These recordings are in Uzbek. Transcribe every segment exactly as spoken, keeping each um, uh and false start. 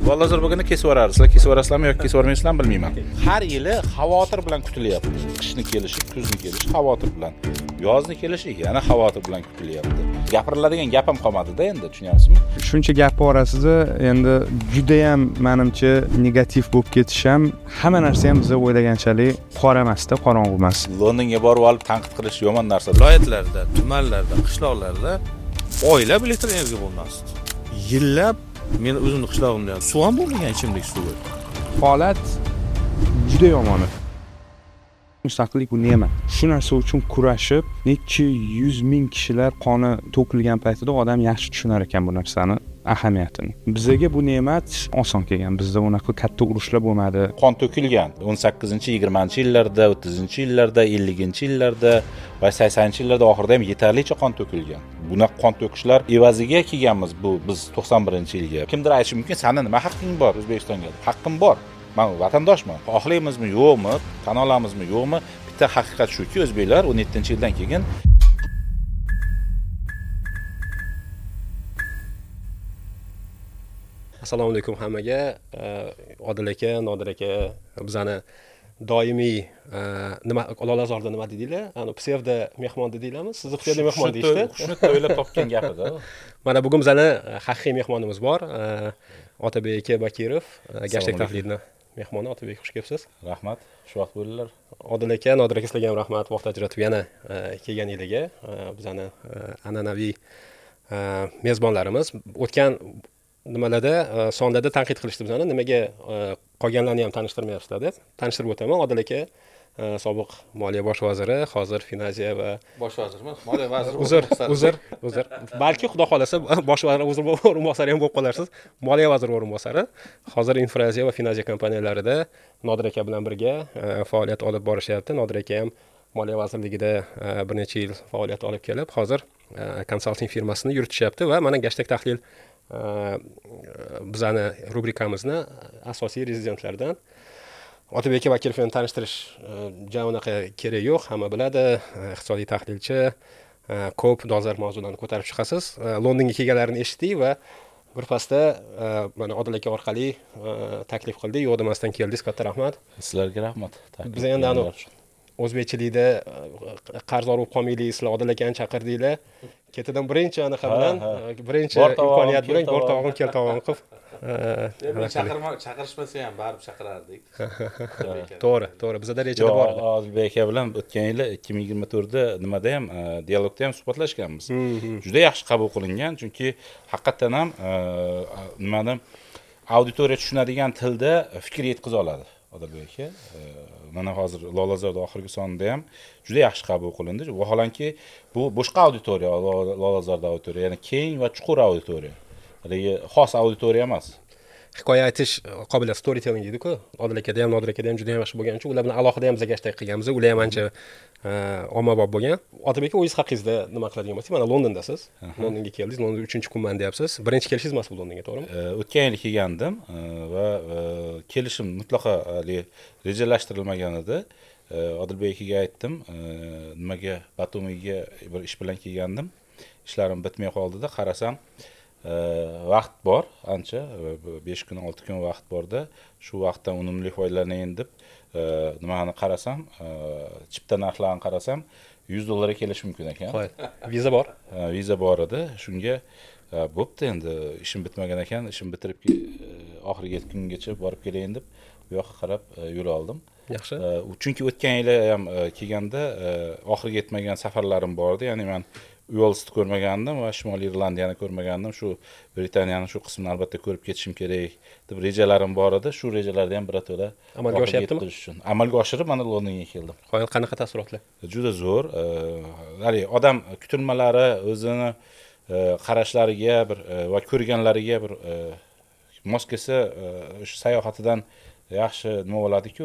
Lolazor bo'lganda kesib yuborardi. Sizlar kesib yuborasizlarmi yoki kesib yubormaysizlarmi bilmayman. Har yili xavotir bilan kutilyapti. Qishni kelishi, kuzni kelishi xavotir bilan. Yozni kelishi yana xavotir bilan kutilyapti. Gapiriladigan gap ham qolmadi-da endi, tushunyapsizmi? Shuncha gap orasida endi juda ham menimcha negativ bo'lib ketish ham hamma narsa ham biz o'ylaganchalik qora emas-da, qorong'u emas. Londonga borib olib tanqid qilish yomon narsa. Viloyatlarda, tumanlarda, qishloqlarda oylab elektr energiya bo'lmasdi. Yillab men o'zimni qishlog'imda ham suv ham bo'lmagan, ichimlik suvi. Holat juda yomon. Mustaqillik bu ne'mat. Shu narsa uchun kurashib, necha yuz ming kishilar qoni to'kilgan paytida odam yaxshi tushunar ekan bu narsani ahamiyatini. Bizga bu ne'mat oson kelgan. Bizda unaqa katta urushlar bo'lmadi. Qon to'kilgan. o'n sakkizinchi, yigirmanchi yillarda, o'ttizinchi yillarda, ellinchi yillarda va saksoninchi yillarda oxirida ham yetarlicha qon to'kilgan. Bunaqa qon to'kishlar evaziga kelganmiz bu biz to'qson birinchi yilga. Kimdir aytishi mumkin, "Sani nima haqqing bor O'zbekistonga?" Haqqim bor. Men vatandoshman. Xohlaymizmi, yo'qmi, tan olamizmi, yo'qmi? Bitta haqiqat shuki, o'zbeklar o'n yettinchi yildan keyin Assalomu alaykum hammaga. Odil aka, Nodir aka, bizani doimiy nima Lolazorda nima dedinglar? Ani psevdo mehmon dedinglarmi? Sizni psevdo mehmon deyishdi. Shuni o'ylab topgan gapida. Mana bugun bizani haqiqiy mehmonimiz bor. Otabek aka Bakirov, Gashtag tahlilni mehmoni. Otabek, xush kelibsiz. Rahmat. Shu vaqt bo'ldilar. Odil aka, Nodir aka sizlarga ham rahmat vaqt ajratib yana kelganingizga. Bizani an'anaviy mezbonlarimiz o'tgan nimalarda sonlarda tanqid qilishdi bizani, nimaga qolganlarni ham tanishtirmayapsizlar deb. Tanishtirib o'taman. Odil aka sobiq moliya bosh vaziri, hozir Finaziya va bosh vazirmi? Moliya vaziri. Uzr, uzr, uzr. Balki xudo xolasa bosh vazir o'rinbosari ham bo'lib qolarsiz. Moliya vaziri o'rinbosari. Hozir Infraziya va Finaziya kompaniyalarida Nodir aka bilan birga faoliyat olib borishyapti. Nodir aka ham Moliya vazirligida bir necha yil faoliyat olib kelib, hozir konsalting firmasini yuritishyapti va mana Gashtag tahlil bizani rubrikamizni asosiy rezidentlardan Otabek aka Bakirovni tanishtirish ja unaqa kerak yo'q, hamma biladi. Iqtisodiy tahlilchi, ko'p dolzarb mavzularni ko'tarib chiqasiz. Londonga kelganlarini eshitdik va bir pasda mana Odil aka orqali taklif qildik, yo'q demasdan keldingiz. Katta rahmat. Sizlarga rahmat. Biz endi anu o'zbekchilikda qarz olib qolmaylik, sizlar Odil akani chaqirdinglar. Ketidan birinchi anaqa bilan, birinchi imkoniyat bilan o'rtog'im keltog'im qilib chaqirma chaqirishmasa ham barib chaqirardik. To'g'ri, to'g'ri. Bizda rejada bor edi. Odilbek aka bilan o'tgan yili ikki ming yigirma to'rtda nimada ham, dialogda ham suhbatlashganmiz. Juda yaxshi qabul qilingan, chunki haqiqatan ham nimani auditoriya tushunadigan tilda fikr yetkiza oladi Odilbek aka. Mana hozir Lolazorda oxirgi sonida ham juda yaxshi qabul qilindi. Vaholanki bu boshqa auditoriya, Lolazorda auditoriya, ya'ni keng va chuqur auditoriya. Haligi xos auditoriya emas. Hikoya aytish qobiliyati storytelling deydi-ku. Odil akada ham, Nodir akada ham juda yaxshi bo'lgan uchun ular bilan alohida ham biz Gashtag qilganmiz. Ular ham ancha ommabop bo'lgan. Odilbek aka, o'zingiz haqingizda nima qiladigan bo'lsangiz, mana Londondasiz. Londonga keldingiz, Londonda uchinchi kunman deyapsiz. Birinchi kelishingiz emas bu Londonga, to'g'rimi? O'tgan yil kelgandim va kelishim mutlaqo rejalashtirilmagan edi. Odilbek akaga aytdim, nimaga Batumiga bir ish bilan kelgandim. Ishlarim bitmay qoldi-da, qarasam vaqt bor, ancha besh kun, olti kun vaqt borda, shu vaqtdan unumli foydalanayin deb nimani qarasam, chipta narxlarini qarasam, yuz dollarga kelish mumkin ekan. Qo'y. Viza bor. Viza bor edi. Shunga bo'pti endi, ishim bitmagan ekan, ishim bitirib oxirgi kungacha borib kelayin deb bu yoqqa qarab yo'l oldim. Yaxshi. Chunki o'tgan yili ham kelganda oxirgi yetmagan safarlarim bor edi. Ya'ni men Uelsni ko'rmagandim va Shimoliy Irlandiyani ko'rmagandim. Shu Britaniyani shu qismini albatta ko'rib ketishim kerak deb rejalarim bor edi. Shu rejalarni ham birato'la amalga oshiryaptimi? Amalga oshirib mana Londonga keldim. Qo'y, qanaqa taassurotlar? Juda zo'r. Hali odam kutilmalari, o'zini qarashlariga bir va ko'rganlariga bir mos kelsa, o'sha sayohatidan yaxshi nima bo'ladi-ku,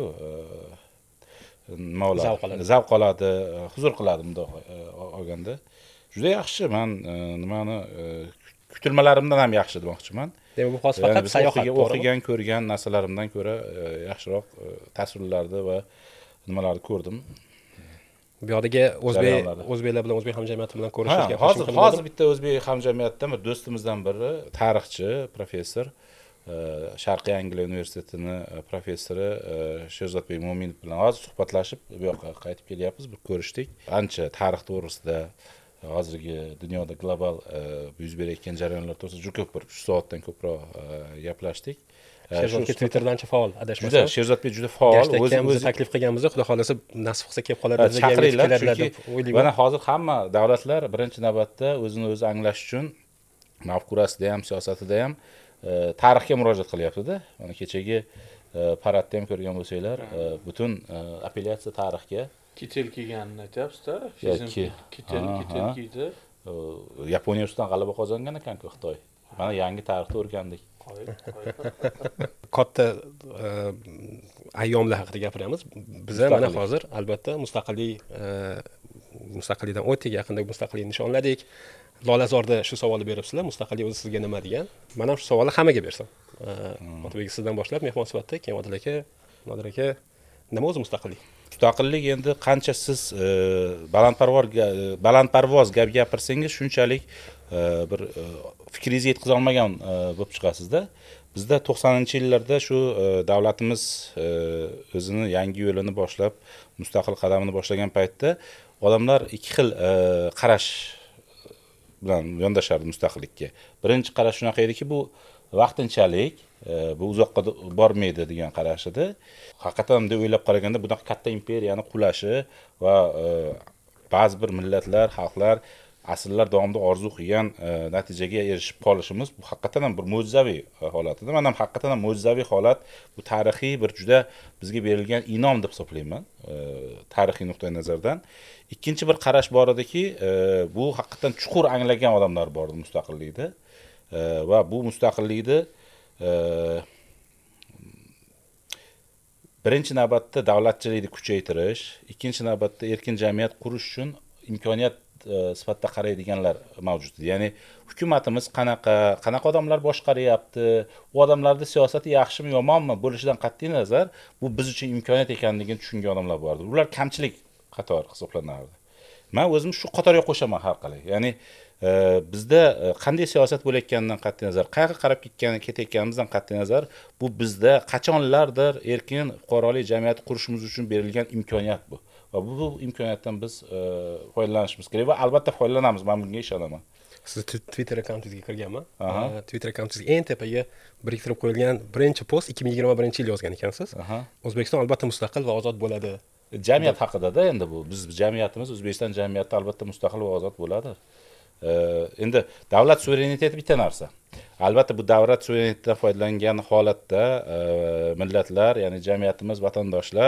nima bo'ladi? Zavq oladi, huzur qiladi bundoq olganda. Juda yaxshi. Men nimani kutilmalarimdan ham yaxshi demoqchiman. Demak, bu xos faqat sayohat, o'qigan, ko'rgan narsalarimdan ko'ra yaxshiroq tasvirlarni va nimalarni ko'rdim. Bu yoqdagi o'zbek o'zbeklar bilan o'zbek hamjamiyati bilan ko'rishishga hozir hozir bitta o'zbek hamjamiyatidan bir do'stimizdan biri, tarixchi, professor, Sharqiy Angliya universitetini professori Sherzodbek Mo'minov bilan hozir suhbatlashib bu yoqqa qaytib kelyapmiz, bir ko'rishdik. Ancha tarix to'g'risida, hozirgi dunyoda global yuz berayotgan jarayonlar to'g'risida juda ko'p, bir uch soatdan ko'proq gaplashdik. Sherzodbek Twitterda ancha faol, adashmasam. Juda, Sherzodbek juda faol. O'zi o'zi taklif qilganimizda, xudo xolasa nasib qilsa kelib qolar, bizga chaqiringlar, keladilar chunki deb o'ylayman. mana hozir hamma davlatlar birinchi navbatda o'zini o'zi anglash uchun mafkurasida ham, siyosatida ham tarixga murojaat qilyapti-da. Mana kechagi paradda ham ko'rgan bo'lsanglar, butun apellyatsiya tarixga Kitel kiyganini aytyapsiz-da. Yoki Kitel, kitel kiydi. Yaponiya ustidan g'alaba qozongan ekan-ku Xitoy. Mana yangi tarixni o'rgandik. Katta ayyomlar haqida gapiramiz. Biz mana hozir albatta mustaqillik mustaqillikdan o'tdik, yaqinda mustaqillikni nishonladik. Lolazorda shu savolni beribsizlar, mustaqillik o'zi sizga nima degan? Men ham shu savolni hammaga bersam. Otabek sizdan boshlab mehmon sifatida, keyin Odil aka, Nodir aka, nima o'zi mustaqillik? Mustaqillik endi qancha siz balandparvoz balandparvoz gap gapirsangiz, shunchalik bir fikringizni yetkiza olmagan bo'lib chiqasizda. Bizda to'qsoninchi yillarda shu davlatimiz o'zini yangi yo'lini boshlab, mustaqil qadamini boshlagan paytda odamlar ikki xil qarash bilan yondashardi mustaqillikka. Birinchi qarash shunaqa ediki, bu vaqtinchalik, bu uzoqqa bormaydi degan qarash edi. Haqiqatan deb o'ylab qaraganda bunaqa katta imperiyani qulashi va ba'zi bir millatlar, xalqlar asrlar davomida orzu qilgan natijaga erishib qolishimiz bu haqiqatan ham bir mo'jizaviy holat edi. Men ham haqiqatan ham mo'jizaviy holat, bu tarixiy bir juda bizga berilgan inom deb hisoblayman, tarixiy nuqtai nazardan. Ikkinchi bir qarash bor ediki, bu haqiqatan chuqur anglagan odamlar bor edi mustaqillikda. Va bu mustaqillikni birinchi navbatda davlatchilikni kuchaytirish, ikkinchi navbatda erkin jamiyat qurish uchun imkoniyat sifatida qaraydiganlar mavjud. Ya'ni hukumatimiz qanaqa, qanaqa odamlar boshqaryapti, u odamlarning siyosati yaxshimi, yomonmi bo'lishidan qat'iy nazar, bu biz uchun imkoniyat ekanligini tushungan odamlar bor edi. Ular kamchilik qatori hisoblanardi. Men o'zim shu qatorga qo'shaman har qalay. Ya'ni bizda qanday siyosat bo'layotganidan qat'iy nazar, qayerga qarab ketgan ketayotganimizdan qat'iy nazar, bu bizda qachonlardir erkin fuqarolik jamiyati qurishimiz uchun berilgan imkoniyat bu. Va bu, bu imkoniyatdan biz foydalanishimiz kerak va albatta foydalanamiz, men bunga ishonaman. Siz Twitter akkauntingizga kirganman. Twitter akkauntingizga eng tepaga biriktirib qo'yilgan birinchi post ikki ming yigirma birinchi yil yozgan ekansiz. O'zbekiston albatta mustaqil va ozod bo'ladi. Jamiyat haqida-da endi bu. Biz jamiyatimiz, O'zbekiston jamiyati albatta mustaqil va ozod bo'ladi. Endi davlat suvereniteti bitta narsa. Albatta bu davlat suverenitetidan foydalangan holatda millatlar, ya'ni jamiyatimiz, vatandoshlar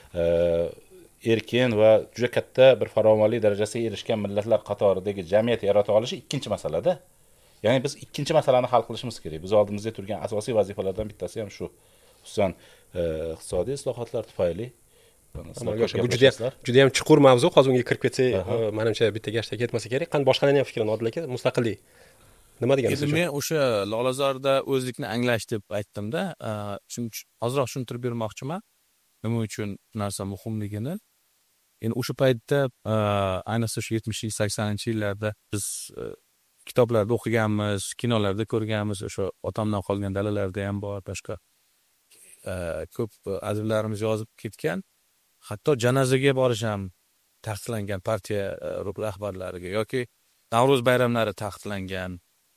erkin va juda katta bir farovonlik darajasiga erishgan millatlar qatoridagi jamiyat yarata olishi ikkinchi masalada. Ya'ni biz ikkinchi masalani hal qilishimiz kerak. Biz oldimizda turgan asosiy vazifalardan bittasi ham shu. Xususan iqtisodiy islohotlar tufayli. Bu juda juda ham chuqur mavzu. Hozir unga kirib ketsak, menimcha bitta gashta ketmasa kerak. Qani boshqalarning ham fikrini Odil aka, mustaqillik nima deganingiz? Endi men o'sha Lolazorda o'zlikni anglash deb aytdim-da, shuncha ozroq tushuntirib bermoqchiman. Nima uchun narsa muhimligini. Endi o'sha paytda ayniqsa shu yetmishlik saksoninchi yillarda biz kitoblarda o'qiganmiz, kinolarda ko'rganmiz, o'sha otamdan qolgan dalalarda ham bor, boshqa ko'p azizlarimiz yozib ketgan. Hatto janozaga borish ham taqiqlangan partiya rahbarlariga yoki Navro'z bayramlari taqiqlangan.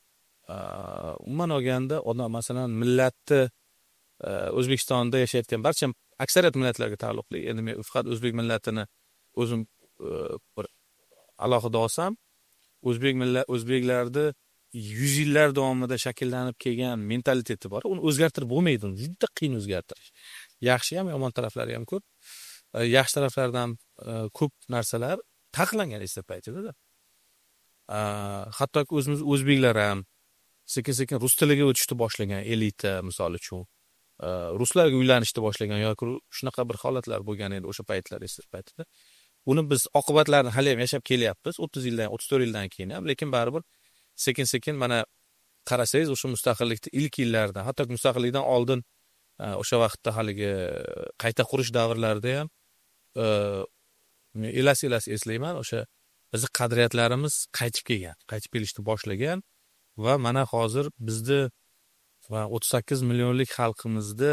Umuman olganda, odam masalan millatni O'zbekistonda yashayotgan barcha aksariyat millatlarga taalluqli. Endi men faqat o'zbek millatini o'zim bir alohida olsam, o'zbek millat o'zbeklarda yuz yillar davomida shakllanib kelgan mentaliteti bor. Uni o'zgartirib bo'lmaydi, juda qiyin o'zgartirish. Yaxshi ham, yomon taraflari ham ko'p. Yaxshi taraflardan ko'p narsalar taqiqlangan esa paytida. Hattoki o'zimiz o'zbeklar ham sekin-sekin rus tiliga o'tishni boshlagan elita, misol uchun ruslarga uylanishni boshlagan yoki shunaqa bir holatlar bo'lgan edi o'sha paytlar esa paytida. Buni biz oqibatlarini hali ham yashab kelyapmiz, o'ttiz yildan, o'ttiz to'rt yildan keyin ham, lekin baribir sekin-sekin mana qarasangiz o'sha mustaqillikning ilk yillarida, hatto mustaqillikdan oldin o'sha vaqtda haligi qayta qurish davrlarida ham elas-elas eslayman, o'sha bizning qadriyatlarimiz qaytib kelgan, qaytib kelishni boshlagan va mana hozir bizni va o'ttiz sakkiz millionlik xalqimizni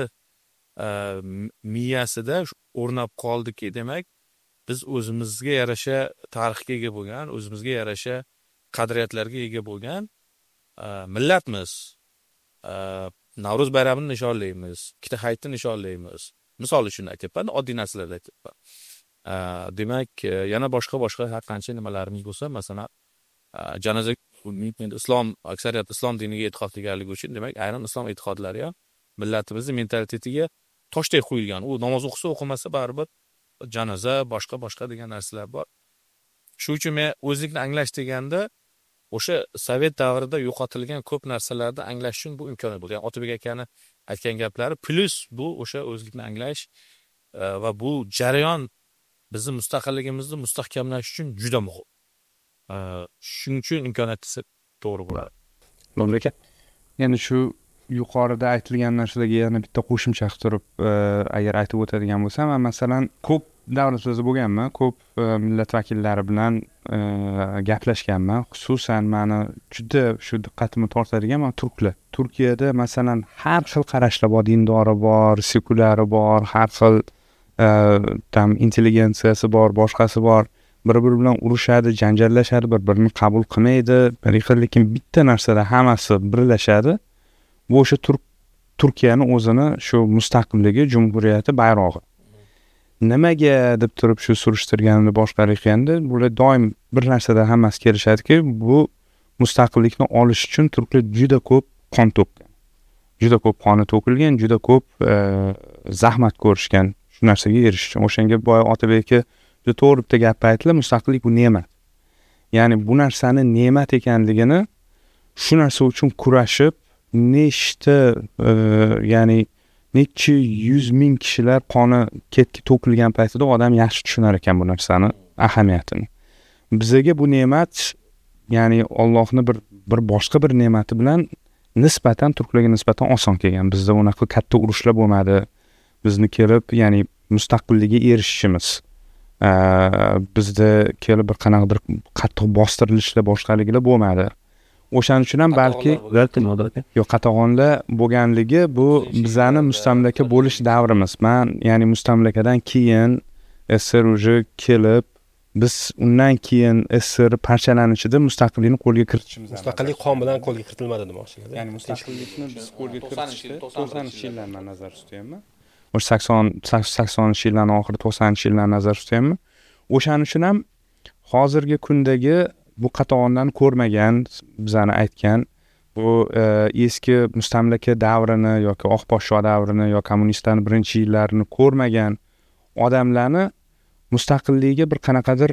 miyasida o'rnab qoldiki, demak biz o'zimizga yarasha tarixga ega bo'lgan, o'zimizga yarasha qadriyatlarga ega bo'lgan millatmiz. Navro'z bayramini nishonlaymiz, ikkita hayitni nishonlaymiz. Misol uchun aytyapman, oddiy narsalarni aytyapman. Demak, yana boshqa boshqa har qancha nimalarimiz bo'lsa, masalan, janoza islom aksariyat islom diniga e'tiqod qilganligi uchun, demak, ayrim islom e'tiqodlari ham millatimizni mentalitetiga toshdek qo'yilgan. U namoz o'qisa, o'qimasa baribir janoza, boshqa boshqa degan narsalar bor. Shuning uchun men o'zlikni anglash deganda o'sha sovet davrida yo'qotilgan ko'p narsalarni anglash uchun bu imkoniyat bo'ldi. Ya'ni Otabek akani aytgan gaplari plus bu o'sha o'zlikni anglash va bu jarayon bizni mustaqilligimizni mustahkamlash uchun juda muhim. Shuning uchun imkoniyat desa to'g'ri bo'ladi. Lo'nbek aka, yana shu yuqorida aytilgan narsalarga yana bitta qo'shimcha qilib agar aytib o'tadigan bo'lsam, masalan, ko'p davlatlarda bo'lganman, ko'p millat vakillari bilan gaplashganman. Xususan meni juda shu diqqatimni tortadigan mana turklar. Turkiyada masalan har xil qarashlar bor, dindori bor, sekulari bor, har xil tam intelligensiyasi bor, boshqasi bor. Bir-biri bilan urushadi, janjallashadi, bir-birini qabul qilmaydi. Lekin bitta narsada hammasi birlashadi. Bu o'sha Turk Turkiyani o'zini shu mustaqilligi, jumhuriyati bayrog'i. Nimaga deb turib shu surishtirganimda boshqalar ekanda, bular doim bir narsada hammasi kelishadiki, bu mustaqillikni olish uchun turklar juda ko'p qon to'kkan. Juda ko'p qoni to'kilgan, juda ko'p zahmat ko'rishgan shu narsaga erishish uchun. O'shanga boya Otabek aka juda to'g'ri bitta gap aytdilar, mustaqillik bu ne'mat. Ya'ni bu narsani ne'mat ekanligini shu narsa uchun kurashib nechta ya'ni necha yuz ming kishilar qoni ketki to'kilgan paytida odam yaxshi tushunar ekan bu narsani ahamiyatini. Bizga bu ne'mat, ya'ni Allohning bir bir boshqa bir ne'mati bilan nisbatan turklarga nisbatan oson kelgan. Bizda unaqa katta urushlar bo'lmadi. Bizni kelib, ya'ni mustaqillikka erishishimiz, bizda kelib bir qanaqa bir qattiq bostirilishlar boshqaliglar bo'lmadi. O'shaning uchun ham balki yo'q, qatag'onlar bo'lganligi bu bizani mustamlaka bo'lish davrimiz. Men ya'ni mustamlakadan keyin S S R uje kelib, biz undan keyin S S R parchalanishida mustaqillikni qo'lga kiritishimiz. Mustaqillik qon bilan qo'lga kiritilmadi demoqchisiz. Ya'ni mustaqillikni biz qo'lga kiritishda to'qsoninchi yillarni nazarda tutyapman. O'sha sakson saksoninchi yillarning oxiri to'qsoninchi yillarni nazarda tutyapman. O'shaning uchun ham hozirgi kundagi bu qatag'ondan ko'rmagan, bizani aytgan bu eski mustamlaka davrini yoki oq podsho davrini yoki kommunistlarning birinchi yillarini ko'rmagan odamlarni mustaqilligiga bir qanaqadir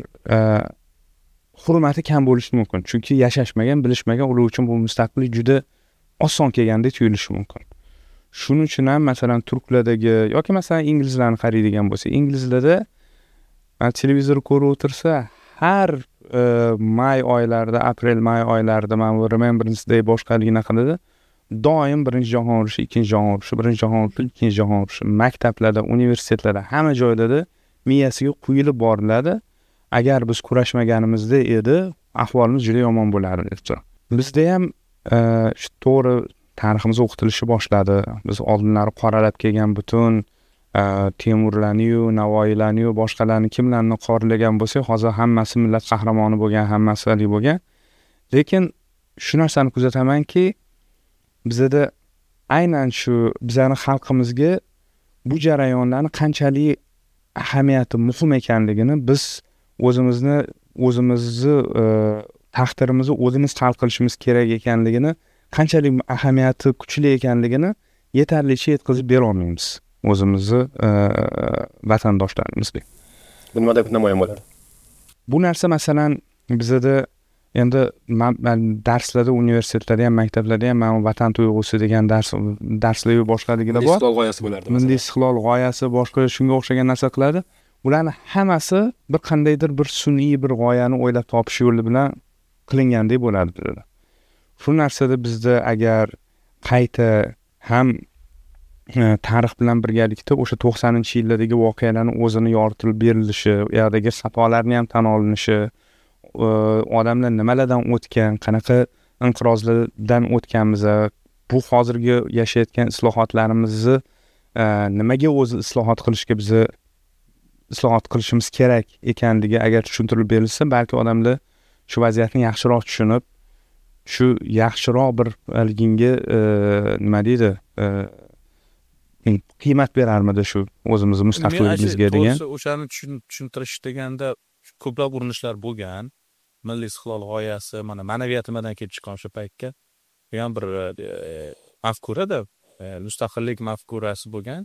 hurmati kam bo'lishi mumkin. Chunki yashashmagan, bilishmagan, ular uchun bu mustaqillik juda oson kelgandek tuyulishi mumkin. Shuning uchun ham masalan turklardagi yoki masalan inglizlarni qaraydigan bo'lsa, inglizlarda televizor ko'rib o'tirsa, har may oylarida, aprel may oylarida mana bu Remembrance Day boshqaligini qiladi. Doim birinchi jahon urushi, ikkinchi jahon urushi, birinchi jahon urushi, ikkinchi jahon urushi maktablarda, universitetlarda, hamma joylarda miyasiga quyilib boriladi. Agar biz kurashmaganimizda edi, ahvolimiz juda yomon bo'lardi debdi. Bizda ham shu to'g'ri tariximiz o'qitilishi boshladi. Biz oldinlari qoralab kelgan butun Temurlarni-yu, Navoiylarni-yu, boshqalarni kimlarni qoralagan bo'lsak, hozir hammasi millat qahramoni bo'lgan, hammasi ali bo'lgan. Lekin shu narsani kuzatamanki, bizda aynan shu bizning xalqimizga bu jarayonlarni qanchalik ahamiyati muhim ekanligini biz o'zimizni o'zimizni taqdirimizni o'zimiz hal qilishimiz kerak ekanligini, qanchalik ahamiyati kuchli ekanligini yetarlicha yetkazib bera olmaymiz o'zimizni vatandoshlarimizga. Bu nimada namoyon bo'ladi? Bu narsa masalan bizda endi darslarda, universitetlarda ham, maktablarda ham mana vatan tuyg'usi degan dars darslar boshqaligida bor. Istiqlol g'oyasi bo'ladi. Milliy istiqlol g'oyasi, boshqa shunga o'xshagan narsa qiladi. Ularning hammasi bir qandaydir bir sun'iy bir g'oyani o'ylab topish yo'li bilan qilingandek bo'ladi bizda. Shu narsada bizda agar qayta ham tarix bilan birgalikda o'sha to'qsoninchi yillardagi voqealarning o'zini yoritib berilishi, u yerdagi xatolarni ham tan olinishi, odamlar nimalardan o'tgan, qanaqa inqirozlardan o'tganmiz, bu hozirgi yashayotgan islohotlarimizni e, nimaga o'zi islohot qilishga bizni islohot qilishimiz kerak ekanligi agar tushuntirib berilsa, balki odamlar shu vaziyatni yaxshiroq tushunib, shu yaxshiroq bir haliginga e, nima deydi, e, qiymat berarmidi shu o'zimizni mustaqilligimizga degan. To'g'risi o'shani tushuntirish deganda ko'plab urinishlar bo'lgan. Milliy istiqlol g'oyasi, mana ma'naviyat nimadan kelib chiqqan o'sha paytga degan bir mafkurada, mustaqillik mafkurasi bo'lgan.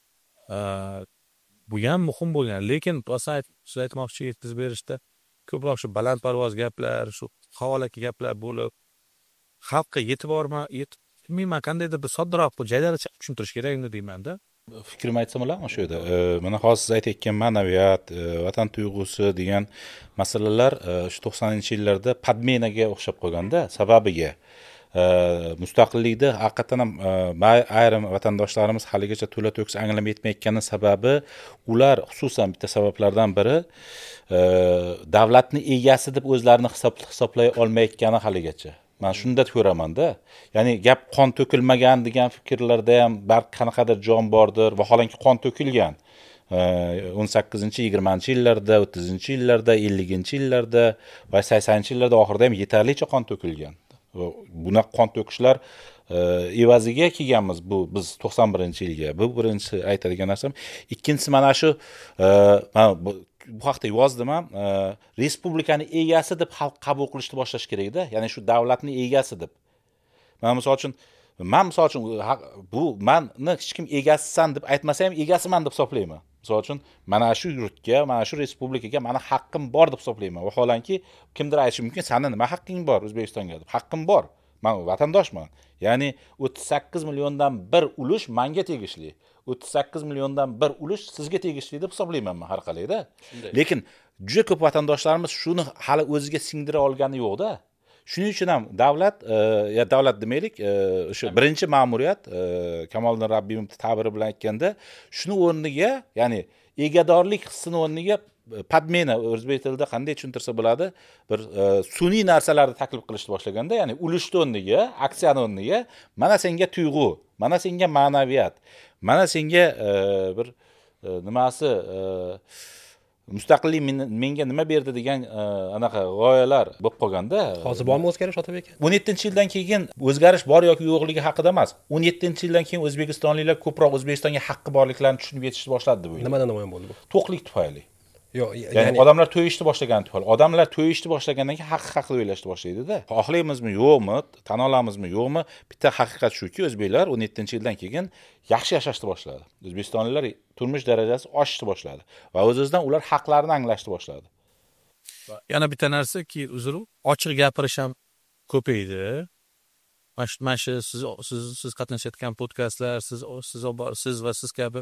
Bu ham muhim bo'lgan, lekin siz aytmoqchi yetkazib berishda ko'proq shu balandparvoz gaplar, shu havolaki gaplar bo'lib, xalqqa yetib borma, yetib bilmayman, qandaydir bir soddaroq bir joylarcha tushuntirish kerakmi deyman-da. Fikrimni aytsam bo'ladimi shu yerda? Mana hozir siz aytayotgan ma'naviyat, vatan tuyg'usi degan masalalar shu to'qsoninchi yillarda podmenaga o'xshab qolganda, sababiga mustaqillikda haqiqatan ham ayrim vatandoshlarimiz haligacha to'la to'kis anglab yetmayotgani sababi, ular xususan bitta sabablardan biri davlatni egasi deb o'zlarini hisoblay olmayotgani haligacha. Men shunda ko'raman-da. Ya'ni gap qon to'kilmagan degan fikrlarda ham balki qanaqadir jon bordir, vaholanki qon to'kilgan. o'n sakkizinchi yigirmanchi yillarda, o'ttizinchi yillarda, elliginchi yillarda va saksonchi yillarda oxirida ham yetarlicha qon to'kilgan. Buna qon to'kishlar evaziga kelganmiz bu biz to'qson birinchi yilga. Bu birinchi aytadigan narsam. Ikkinchisi mana shu bu haqda yozdim ham, respublikani egasi deb xalq qabul qilishni boshlash kerak-da, ya'ni shu davlatni egasi deb. Men misol uchun men misol uchun bu menni hech kim egasisan deb aytmasa ham egasiman deb hisoblayman. Misol uchun mana shu yurtga, mana shu respublikaga meni haqqim bor deb hisoblayman. Vaholanki kimdir aytishi mumkin, "Seni nima haqqing bor O'zbekistonga?" deb. Haqqim bor. Men vatandoshman. Ya'ni o'ttiz sakkiz milliondan bir ulush menga tegishli. o'ttiz sakkiz milliondan bir ulush sizga tegishli deb hisoblayman men har qalayda. Lekin juda ko'p vatandoshlarimiz shuni hali o'ziga singdira olgani yo'q-da. Shuning uchun ham davlat, ya davlat demaylik, o'sha birinchi ma'muriyat, Kamoliddin Rabbiyevning ta'biri bilan aytganda, shuni o'rniga, ya'ni egadorlik hissini o'rniga podmena, o'zbek tilida qanday tushuntirsa bo'ladi, bir sun'iy narsalarni taklif qilishni boshlaganda, ya'ni ulushni o'rniga, aksiyani o'rniga, mana senga tuyg'u, mana senga ma'naviyat, mana senga bir nimasi mustaqillik menga nima berdi degan anaqa g'oyalar bo'lib qolganda. Hozir bormi o'zgarish Otabek? o'n yettinchi yildan keyin o'zgarish bor yoki yo'qligi haqida emas. o'n yettinchi yildan keyin o'zbekistonliklar ko'proq O'zbekistonga haqqi borliklarini tushunib yetishni boshladi deb o'ylayman. Nimadan namoyon bo'ldi bu? To'qlik tufayli. Yo'q, ya'ni, ya'ni odamlar to'yishni boshlagan tufayli. Odamlar to'yishni boshlagandan keyin haq haqida o'ylashni boshlaydi-da. Xohlaymizmi, yo'qmi, tan olamizmi, yo'qmi? Bitta haqiqat shuki, o'zbeklar o'n yettinchi yildan keyin yaxshi yashashni boshladi. O'zbekistonliklar turmush darajasi oshishni boshladi va o'z-o'zidan ular haqlarini anglashni boshladi. Yana bitta narsaki, uzr, ochiq gapirish ham ko'paydi. Mana shu siz siz siz qatnashayotgan podkastlar, siz siz siz va siz kabi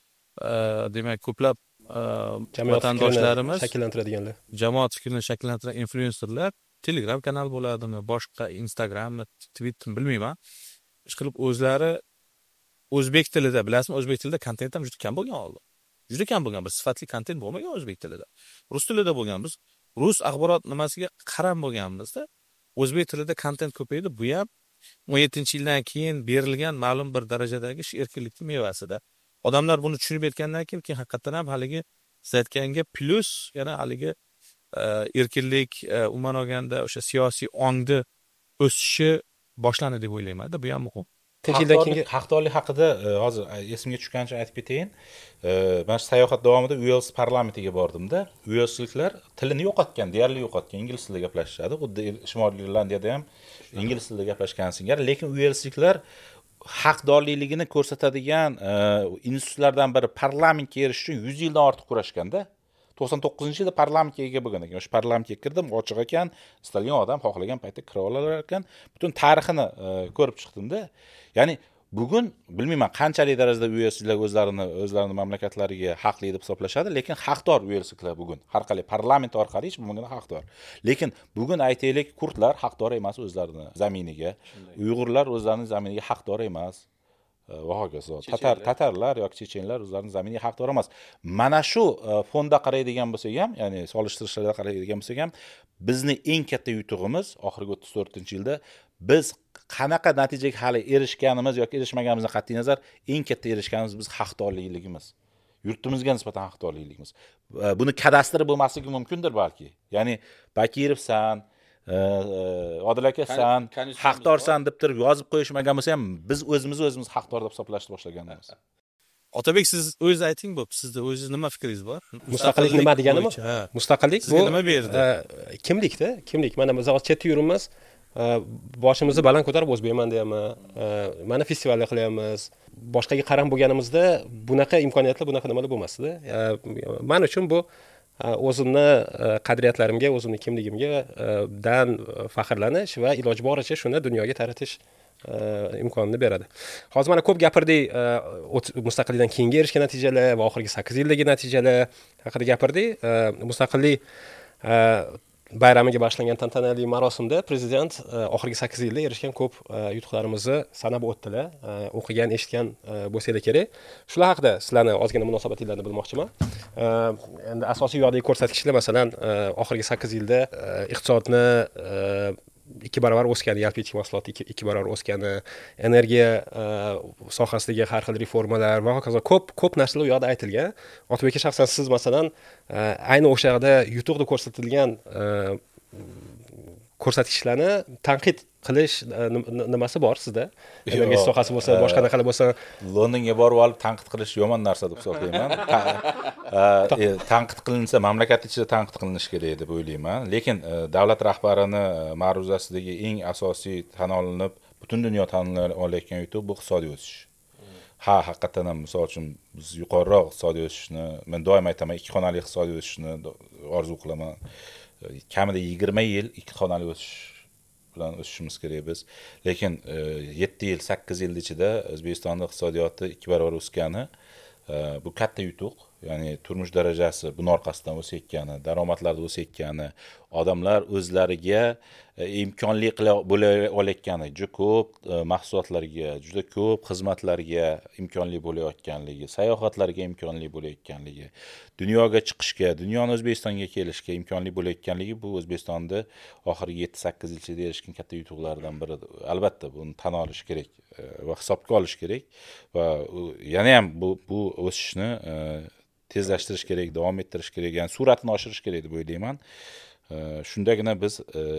demak ko'plab vatandoshlarimiz shakllantiradiganlar, jamoat fikrini shakllantiradigan influencerlar, Telegram kanal bo'ladimi, boshqa Instagrammi, Twitter bilmayman. Ish qilib o'zlari o'zbek tilida, bilasizmi, o'zbek tilida kontent ham juda kam bo'lgan oldi. Juda kam bo'lgan, bir sifatli kontent bo'lmagan o'zbek tilida. Rus tilida bo'lgan, biz rus axborot nimasiga qaram bo'lganmizda. O'zbek tilida kontent ko'paydi, bu ham o'n yettinchi yildan keyin berilgan ma'lum bir darajadagi shu erkinlikning mevasida. Odamlar buni tushunib yetgandan keyin keyin haqiqatan ham haligi siz aytganga plus yana haligi erkinlik, umuman olganda o'sha siyosiy ongni o'sishi boshlandi deb o'ylayman-da. Bu ham muhim. Tinch yildan keyin haqdorlik haqida hozir esimga tushganicha aytib ketayin. Men sayohat davomida Uels parlamentiga bordimda. Uelsliklar tilini yo'qotgan, deyarli yo'qotgan, ingliz tilida gaplashishadi. Xuddi Shimoliy Irlandiyada ham ingliz tilida gaplashgan singari, lekin Uelsliklar haqdorligini ko'rsatadigan institutlardan biri parlamentga erishish uchun yuz yildan ortiq kurashganda. to'qson to'qqizinchi yilda parlamentga ega bo'lgan ekan. O'sha parlamentga kirdim, ochiq ekan, istalgan odam xohlagan paytda kira olar ekan. Butun tarixini ko'rib chiqdim-da. Ya'ni bugun bilmayman qanchalik darajada Uelsliklar o'zlarini o'zlarining mamlakatlariga haqli deb hisoblashadi, lekin haqdor Uelsliklar bugun har qalay parlament orqali hech bo'lmaganda haqdor. Lekin bugun aytaylik, kurdlar haqdor emas o'zlarining zaminiga, Uyg'urlar o'zlarining zaminiga haqdor emas. Va hokazo. Tatar, tatarlar yoki chechenlar o'zlarining zaminiga haqdor emas. Mana shu fonda qaraydigan bo'lsak ham, ya'ni solishtirishlarda qaraydigan bo'lsak ham, bizni eng katta yutug'imiz oxirgi o'ttiz to'rtinchi yilda biz qanaqa natijaga hali erishganimiz yoki erishmaganimizdan qat'iy nazar eng katta erishganimiz biz haqdorligimiz. Yurtimizga nisbatan haqdorligimiz. Buni kadastri bo'lmasligi mumkindir balki. Ya'ni Bakirevsan, Odil aka san haqdorsan deb turib yozib qo'yishmagan bo'lsa ham biz o'zimiz o'zimiz haqdor deb hisoblashni boshlaganmiz. Otabek, siz o'zingiz ayting, bo'p, sizda o'zingiz nima fikringiz bor? Mustaqillik nima deganimi? Mustaqillik bu nima berdi? Kimlikda, kimlik. Mana biz hozir chetda yuribmiz, boshimizni baland ko'tarib o'zbekman deyapman. Mana festivallar qilyapmiz. Boshqaga qaram bo'lganimizda bunaqa imkoniyatlar, bunaqa nimalar bo'lmasdi. Men uchun bu o'zimni qadriyatlarimga, o'zimning kimligimga dan faxrlanish va iloji boricha shuni dunyoga taratish imkonini beradi. Hozir mana ko'p gapirdik, mustaqillikdan keyingi erishgan natijalar va oxirgi sakkiz yildagi natijalar haqida gapirdik. Mustaqillik bayramiga boshlangan tantanali marosimda prezident oxirgi sakkiz yilda erishgan ko'p yutuqlarimizni sanab o'tdilar. O'qigan, eshitgan bo'lsanglar kerak. Shular haqida sizlarni ozgina munosabatingizni bilmoqchiman. Endi asosiy yordagi ko'rsatkichlar, masalan, oxirgi sakkiz yilda iqtisodni ikki barobar o'sgani, yalpi ichki mahsulot ikki barobar o'sgani, energiya sohasidagi har xil reformalar va hokazo ko'p ko'p narsalar u yoqda aytilgan. Otabek aka, shaxsan siz masalan ayni o'sha yerda yutuqda ko'rsatilgan ko'rsatkichlarni tanqid qilish nimasi bor sizda? Energiya sohasi bo'lsa, boshqa narsalar bo'lsa, Londonga borib olib tanqid qilish yomon narsa deb hisoblayman. Tanqid qilinsa, mamlakat ichida tanqid qilinishi kerak deb o'ylayman. Lekin davlat rahbarini ma'ruzasidagi eng asosiy tan olinib, butun dunyo tan olayotgan yutuq bu iqtisodiy o'sish. Ha, haqiqatan ham misol uchun biz yuqoriroq iqtisodiy o'sishni, men doim aytaman, ikki xonali iqtisodiy o'sishni orzu qilaman. Kamida yigirma yil ikki xonali o'sish bilan o'sishimiz kerak biz. Lekin yetti yil, sakkiz yil ichida O'zbekistonning iqtisodiyoti ikki barobar o'sgani bu katta yutuq. Ya'ni turmush darajasi buning orqasidan o'sayotgani, daromadlar o'sayotgani, odamlar o'zlariga imkonli qila bo'la olayotgani, juda ko'p mahsulotlarga, juda ko'p xizmatlarga imkonli bo'layotganligi, sayohatlarga imkonli bo'layotganligi, dunyoga chiqishga, dunyoni O'zbekistonga kelishga imkonli bo'layotganligi bu O'zbekistonda oxirgi yetti sakkiz yil ichida erishgan katta yutuqlardan biridir. Albatta buni tan olish kerak va hisobga olish kerak va yana ham bu bu o'sishni tezlashtirish kerak, davom ettirish kerak, ya'ni sur'atini oshirish kerak deb o'ylayman. Shundagina biz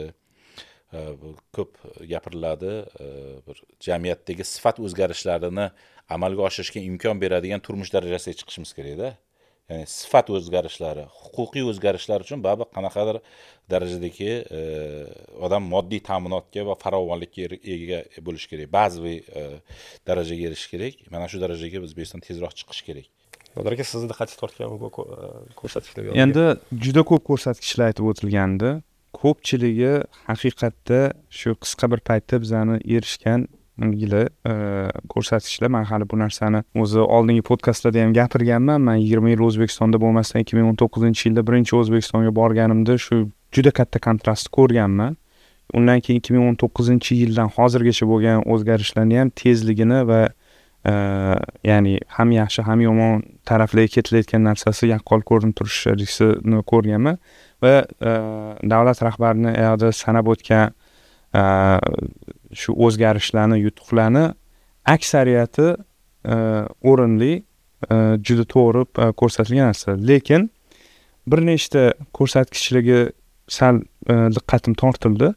ko'p gapiriladi, bir jamiyatdagi sifat o'zgarishlarini amalga oshirishga imkon beradigan turmush darajasiga chiqishimiz kerak-da. Ya'ni sifat o'zgarishlari, huquqiy o'zgarishlar uchun baribir qanaqadir darajadagi odam moddiy ta'minotga va farovonlikka ega bo'lish kerak. Ba'zi darajaga erishish kerak. Mana shu darajaga O'zbekiston tezroq chiqish kerak. Odil aka, sizni diqqatingizni tortgan bu ko'rsatkichlar. Endi juda ko'p ko'rsatkichlar aytib o'tilgandi. Ko'pchiligi haqiqatda shu qisqa bir paytda bizani erishgan yili ko'rsatkichlar. Men hali bu narsani o'zi oldingi podkastlarda ham gapirganman. Men yigirma yil O'zbekistonda bo'lmasdan ikki ming o'n to'qqizinchi yilda birinchi O'zbekistonga borganimda shu juda katta kontrastni ko'rganman. Undan keyin ikki ming o'n to'qqizinchi yildan hozirgacha bo'lgan o'zgarishlarni ham tezligini va ya'ni ham yaxshi ham yomon taraflarga ketilayotgan narsasi yaqqol ko'rinib turishini ko'rganman va davlat rahbarini yoqda sanab o'tgan shu o'zgarishlarni, yutuqlarni aksariyati o'rinli, juda to'g'ri ko'rsatilgan narsa. Lekin bir nechta ko'rsatkichlarga sal diqqatim tortildi.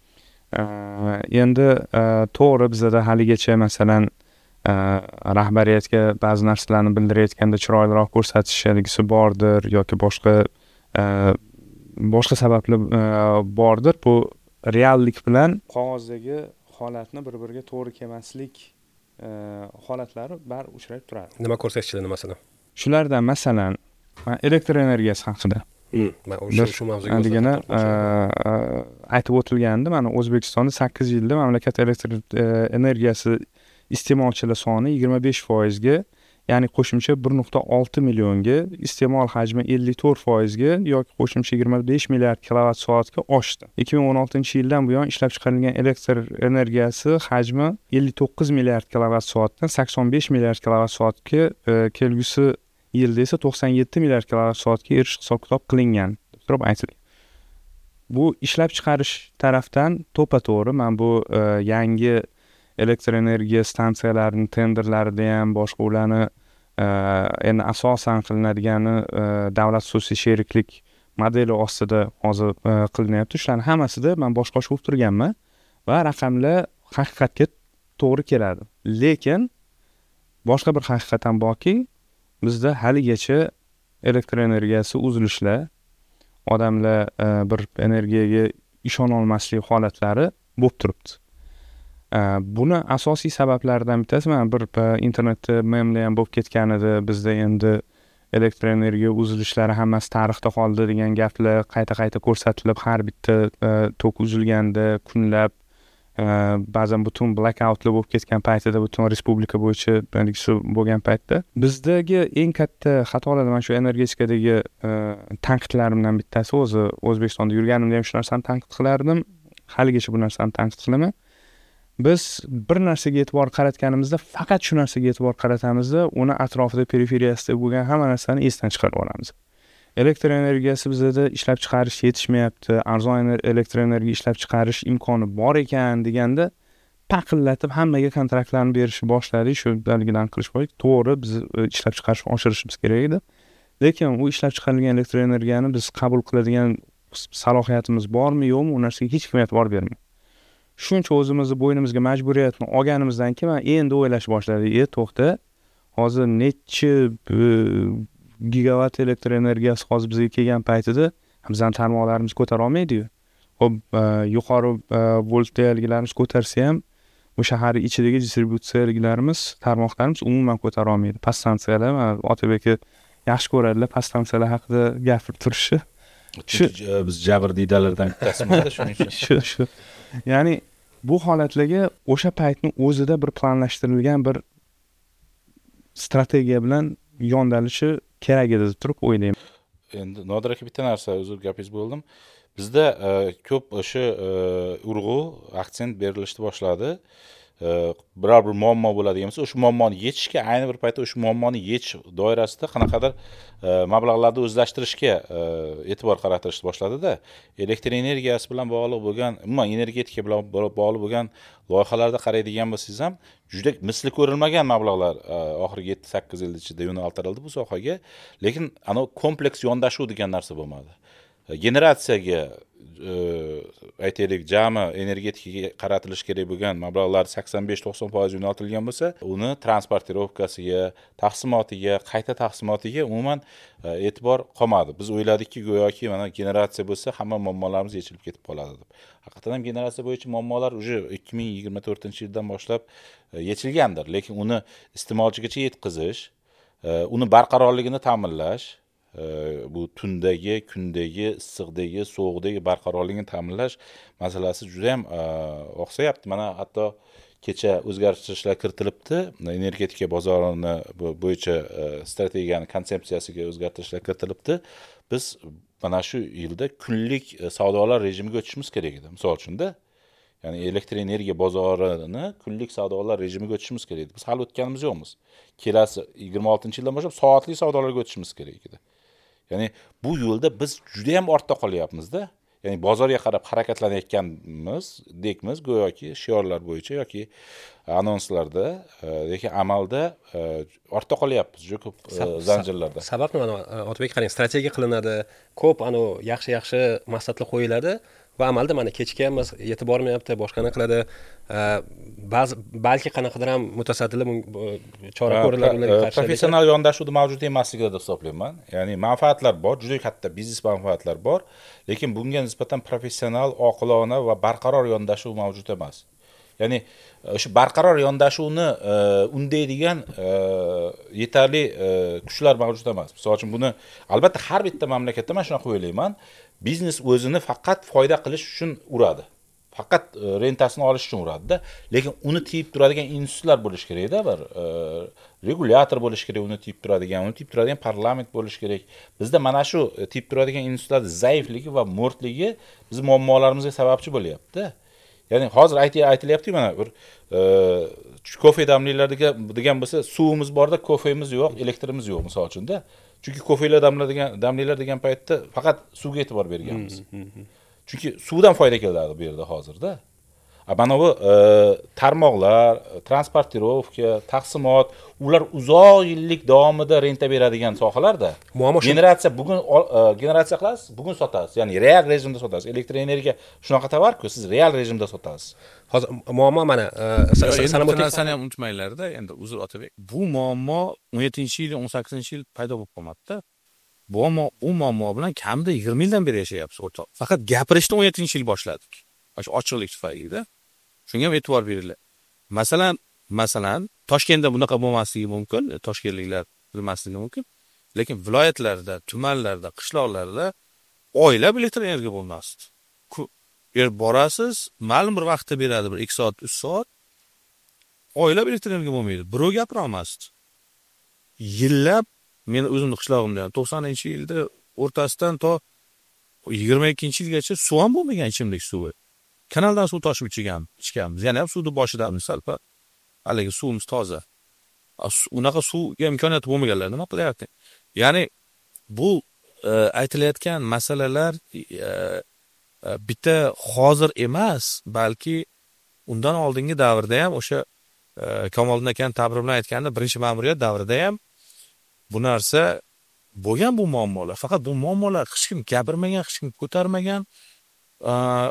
Endi to'g'ri bizda haligacha masalan rahbariyatga ba'zi narsalarni bildirayotganda chiroyliroq ko'rsatishligisi bordir yoki boshqa boshqa sabablar bordir. Bu reallik bilan qog'ozdagi holatni bir-biriga to'g'ri kelmaslik holatlari bar uchrab turadi. Nima ko'rsatkichlar masalan? Shulardan masalan elektr energiyasi haqida. Men o'sha shu mavzuga degan aytib o'tilgandi. Mana O'zbekistonda sakkiz yilda mamlakat elektr energiyasi iste'molchilar soni yigirma besh foizga, ya'ni qo'shimcha bir nuqta olti millionga, iste'mol hajmi ellik to'rt foizga yoki qo'shimcha yigirma besh milliard kilovat soatga oshdi. ikki ming o'n oltinchi yildan buyon ishlab chiqarilgan elektr energiyasi hajmi ellik to'qqiz milliard kilovat soatdan sakson besh milliard kilovat soatga, kelgusi yilda esa to'qson yetti milliard kilovat soatga erish hisob-kitob qilingan deb turib aytilgan. bu ishlab chiqarish tarafdan to'ppa to'g'ri man bu e, yangi elektr energiya stansiyalarining tenderlarida ham boshqa ularni e, endi asosan qilinadigani e, davlat xususiy sheriklik modeli ostida hozir e, qilinyapti. Shularni hammasida man bosh qosh bo'lib turganman va raqamlar haqiqatga to'g'ri keladi. Lekin boshqa bir haqiqat ham borki, bizda haligacha elektr energiyasi uzilishlar, odamlar e, bir energiyaga ishona olmaslik holatlari bo'lib turibdi. E, buni asosiy sabablaridan bittasi mana bir e, internetda memlar ham bo'lib ketgan edi. Bizda endi elektr energiya uzilishlari hammasi tarixda qoldi degan gaplar qayta-qayta ko'rsatilib, har bitta e, tok uzilganda kunlab ba'zan butun blackoutlar bo'lib ketgan paytida butun respublika bo'yicha shu bo'lgan paytda bizdagi eng katta xatolar mana shu energetikadagi tanqidlarimdan bittasi o'zi O'zbekistonda yurganimda ham shu narsani tanqid qilardim, haligacha bu narsani tanqid qilaman. Biz bir narsaga e'tibor qaratganimizda faqat shu narsaga e'tibor qaratamizda, uni atrofida periferiyasida bo'lgan hamma narsani esdan chiqarib olamiz. Elektr energiyasi bizda ishlab chiqarish yetishmayapti, arzon elektr energiya ishlab chiqarish imkoni bor ekan deganda paqillatib hammaga kontraktlarni berishni boshladik. Shu dalgidan qilish bo'yicha to'g'ri biz ishlab chiqarishni oshirishimiz kerak edi. Lekin u ishlab chiqarilgan elektr energiyani biz qabul qiladigan salohiyatimiz bormi, yo'qmi, u narsaga hech kim e'tibor bermaydi. Shuncha o'zimizni bo'ynimizga majburiyatni olganimizdan keyin men endi o'ylash boshladim. E to'xta, hozir necha gigavat elektr energiyasi hozir bizga kelgan paytida bizning tarmoqlarimiz ko'tara olmaydi-yu. Xo'p, yuqori voltdaliglarimiz ko'tarsa ham bu shahar ichidagi distributsiyalarimiz, tarmoqlarimiz umuman ko'tara olmaydi. Paststansiyalar, Otabekka yaxshi ko'radilar paststansiyalar haqida gapirib turishni. Shu biz jabrdiydalardan bittasimiz shuning uchun. Shu shu. Ya'ni bu holatlarga o'sha paytning o'zida bir planlashtirilgan bir strategiya bilan yondalishi kerak edi deb turib o'ylayman. Endi Nodir aka bitta narsa, uzr gapingiz bo'ldim. Bizda ko'p o'sha urg'u aksent berilishni boshladi. Biror bir muammo bo'ladigan bo'lsa, o'sha muammoni yechishga, ayni bir paytda o'sha muammoni yechish doirasida qanaqadir mablag'larni o'zlashtirishga e'tibor qaratishni boshladi-da. Elektr energiyasi bilan bog'liq bo'lgan, umuman energetika bilan bog'liq bo'lgan loyihalarda qaraydigan bo'lsangiz ham juda misli ko'rilmagan mablag'lar oxirgi yetti sakkiz yil ichida yo'naltirildi bu sohaga. Lekin ana kompleks yondashuv degan narsa bo'lmadi. Generatsiyaga aytaylik, jami energetikaga qaratilish kerak bo'lgan mablag'lar sakson besh to'qson foiz yo'naltirilgan bo'lsa, uni transportirovkasiga, taqsimotiga, qayta taqsimotiga umuman e'tibor qolmadi. Biz o'yladikki, go'yoki mana generatsiya bo'lsa, hamma muammolarimiz yechilib ketib qoladi deb. Haqiqatan ham generatsiya bo'yicha muammolar уже ikki ming yigirma to'rtinchi yildan boshlab yechilgandir, lekin uni iste'molchigacha yetkazish, uni barqarorligini ta'minlash, bu tundagi, kundagi, issiqdagi, sovuqdagi barqarorligini ta'minlash masalasi juda ham oqsayapti. Mana hatto kecha o'zgartirishlar kiritilibdi. Energetika bozorini bo'yicha strategiyani konsepsiyasiga o'zgartirishlar kiritilibdi. Biz mana shu yilda kunlik savdolar rejimiga o'tishimiz kerak edi. Misol uchun-da, ya'ni elektr energiya bozorini kunlik savdolar rejimiga o'tishimiz kerak edi. Biz hali o'tganimiz yo'qmiz. Kelasi yigirma oltinchi yildan boshlab soatli savdolarga o'tishimiz kerak edi. Ya'ni bu yo'lda biz juda ham ortda qolyapmiz-da. Ya'ni bozorga qarab harakatlanayotganmiz, dekmiz, go'yoki shiorlar bo'yicha yoki anonslarda, lekin amalda ortda qolyapmiz juda ko'p zanjirlarda. Sabab nima? Otabek qarang, strategiya qilinadi, ko'p anu yaxshi-yaxshi maqsadlar qo'yiladi va amalda mana kechga ham yetib bormayapti, boshqani qiladi. Ba'zi balki qanaqadir ham mutasaddilar chora ko'riladi ularga qarshi. Professional yondashuvda mavjud emasligini deb hisoblayman. Ya'ni manfaatlar bor, juda katta biznes manfaatlar bor, lekin bunga nisbatan professional, oqilona va barqaror yondashuv mavjud emas. Ya'ni o'sha barqaror yondashuvni undaydigan yetarli kuchlar mavjud emas. Misol uchun buni albatta har bitta mamlakatda men shunaqa o'ylayman, biznes o'zini faqat foyda qilish uchun uradi. Faqat rentasini olish uchun uradi-da, lekin uni tiyib turadigan institutlar bo'lish kerak-da, bir regulyator bo'lish kerak, uni tiyib turadigan, uni tiyib turadigan parlament bo'lish kerak. Bizda mana shu tiyib turadigan institutlarning zaifligi va mo'rtligi biz muammolarimizga sababchi bo'lyapti-da. Ya'ni hozir aytilyapti, mana bir kofe damlaylar degan bo'lsa, suvimiz borda, kofemiz yo'q, elektrimiz yo'q misol uchun-da. Chunki kofelar damlaydigan damlaylar degan paytda faqat suvga e'tibor berganmiz. Chunki suvdan foyda keladi bu yerda hozirda. Mana bu tarmoqlar, transportirovka, taqsimot, ular uzoq yillik davomida renta beradigan sohalarda generatsiya bugun generatsiya qilasiz, bugun sotasiz. Ya'ni real rejimda sotasiz. Elektr energiya shunaqa tovar-ku, siz real rejimda sotasiz. Hozir muammo mana sanam narsani ham unutmanglar-da. Endi uzr Otabek. Bu muammo o'n yettinchi yil, o'n sakkizinchi yil paydo bo'lib qolmadi-da. Bu muammo, u muammo bilan kamida yigirma yildan beri yashayapsiz o'rtoq. Faqat gapirishni o'n yettinchi yil boshladik. Shu ochiqlik tufayli-da. Shunga ham e'tibor beringlar. Masalan, masalan, Toshkentda bunaqa bo'lmasligi mumkin, toshkentliklar bilmasligi mumkin. Lekin viloyatlarda, tumanlarda, qishloqlarda oylab elektr energiya bo'lmasdi. Er borasiz, ma'lum bir vaqtda beradi, bir ikki soat, uch soat. Oylab elektr energiya bo'lmaydi. Birov gapira olmasdi. Yillab men o'zimning qishlog'imda ham to'qsoninchi yilda o'rtasidan to yigirma ikkinchi yilgacha suv ham bo'lmagan, ichimlik suvi. Kanaldan suv toshib ichgan, ichganmiz. Yana ham suvni boshidamiz salpa. Haligi suvimiz toza. Unaqa suvga imkoniyat bo'lmaganlar nima qilyapti? Ya'ni bu e, aytilayotgan masalalar e, e, bitta hozir emas, balki undan oldingi davrda ham o'sha e, Kamoliddin akam ta'bir bilan aytganda birinchi ma'muriyat davrida ham bu narsa bo'lgan, bu muammolar. Faqat bu muammolar hech kim gapirmagan, hech kim ko'tarmagan. E,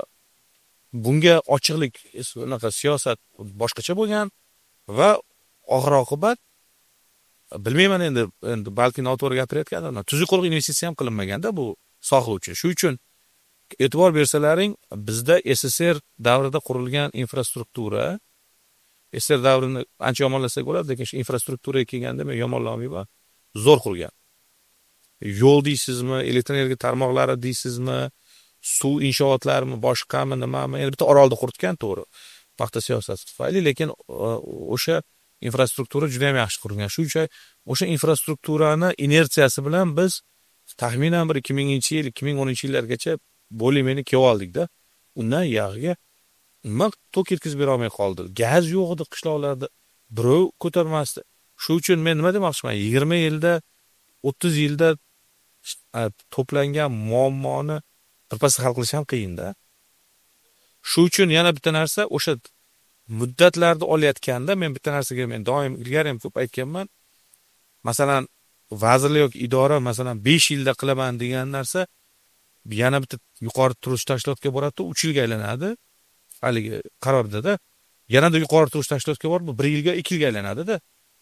bunga ochiqlik, unaqa siyosat boshqacha bo'lgan va oxir-oqibat bilmayman endi, endi balki noto'g'ri gapirayotganman. Tuzuk quruq investitsiya ham qilinmaganda bu soha uchun. Shu uchun e'tibor bersalaring, bizda S S R davrida qurilgan infrastruktura, S S R davrini ancha yomonlasak bo'ladi, lekin shu infrastrukturaga kelganda men yomonlamayman. Zo'r qurgan. Yo'l deysizmi, elektr energiya tarmoqlari deysizmi, suv inshootlarimi, boshqami, nimami, endi bitta orolda quritgan, to'g'ri. Paxta siyosati tufayli, lekin o'sha infrastruktura juda ham yaxshi qurilgan. Shu uchun o'sha infrastrukturani inertsiyasi bilan biz taxminan bir ikki minginchi yil, ikki ming o'ninchi yillargacha bo'limini kelib oldik-da. Undan yog'iga nima tok yetkazib bera olmay qoldi. Gaz yo'q edi qishloqlarda, birov ko'tarmasdi. Shu uchun men nima demoqchiman? yigirma yilda, o'ttiz yilda to'plangan muammoni birpasda hal qilish ham qiyin-da. Shu uchun yana bitta narsa, o'sha muddatlarni olayotganda men bitta narsaga men doim ilgari ham ko'p aytganman. Masalan, vazirlik yoki idora masalan besh yilda qilaman degan narsa yana bitta yuqori turish tashkilotga boradi, uch yilga aylanadi. Haligi qarorda-da. Yanada yuqori turish tashkilotga borib, bir yilga, ikki yilga aylanadi-da.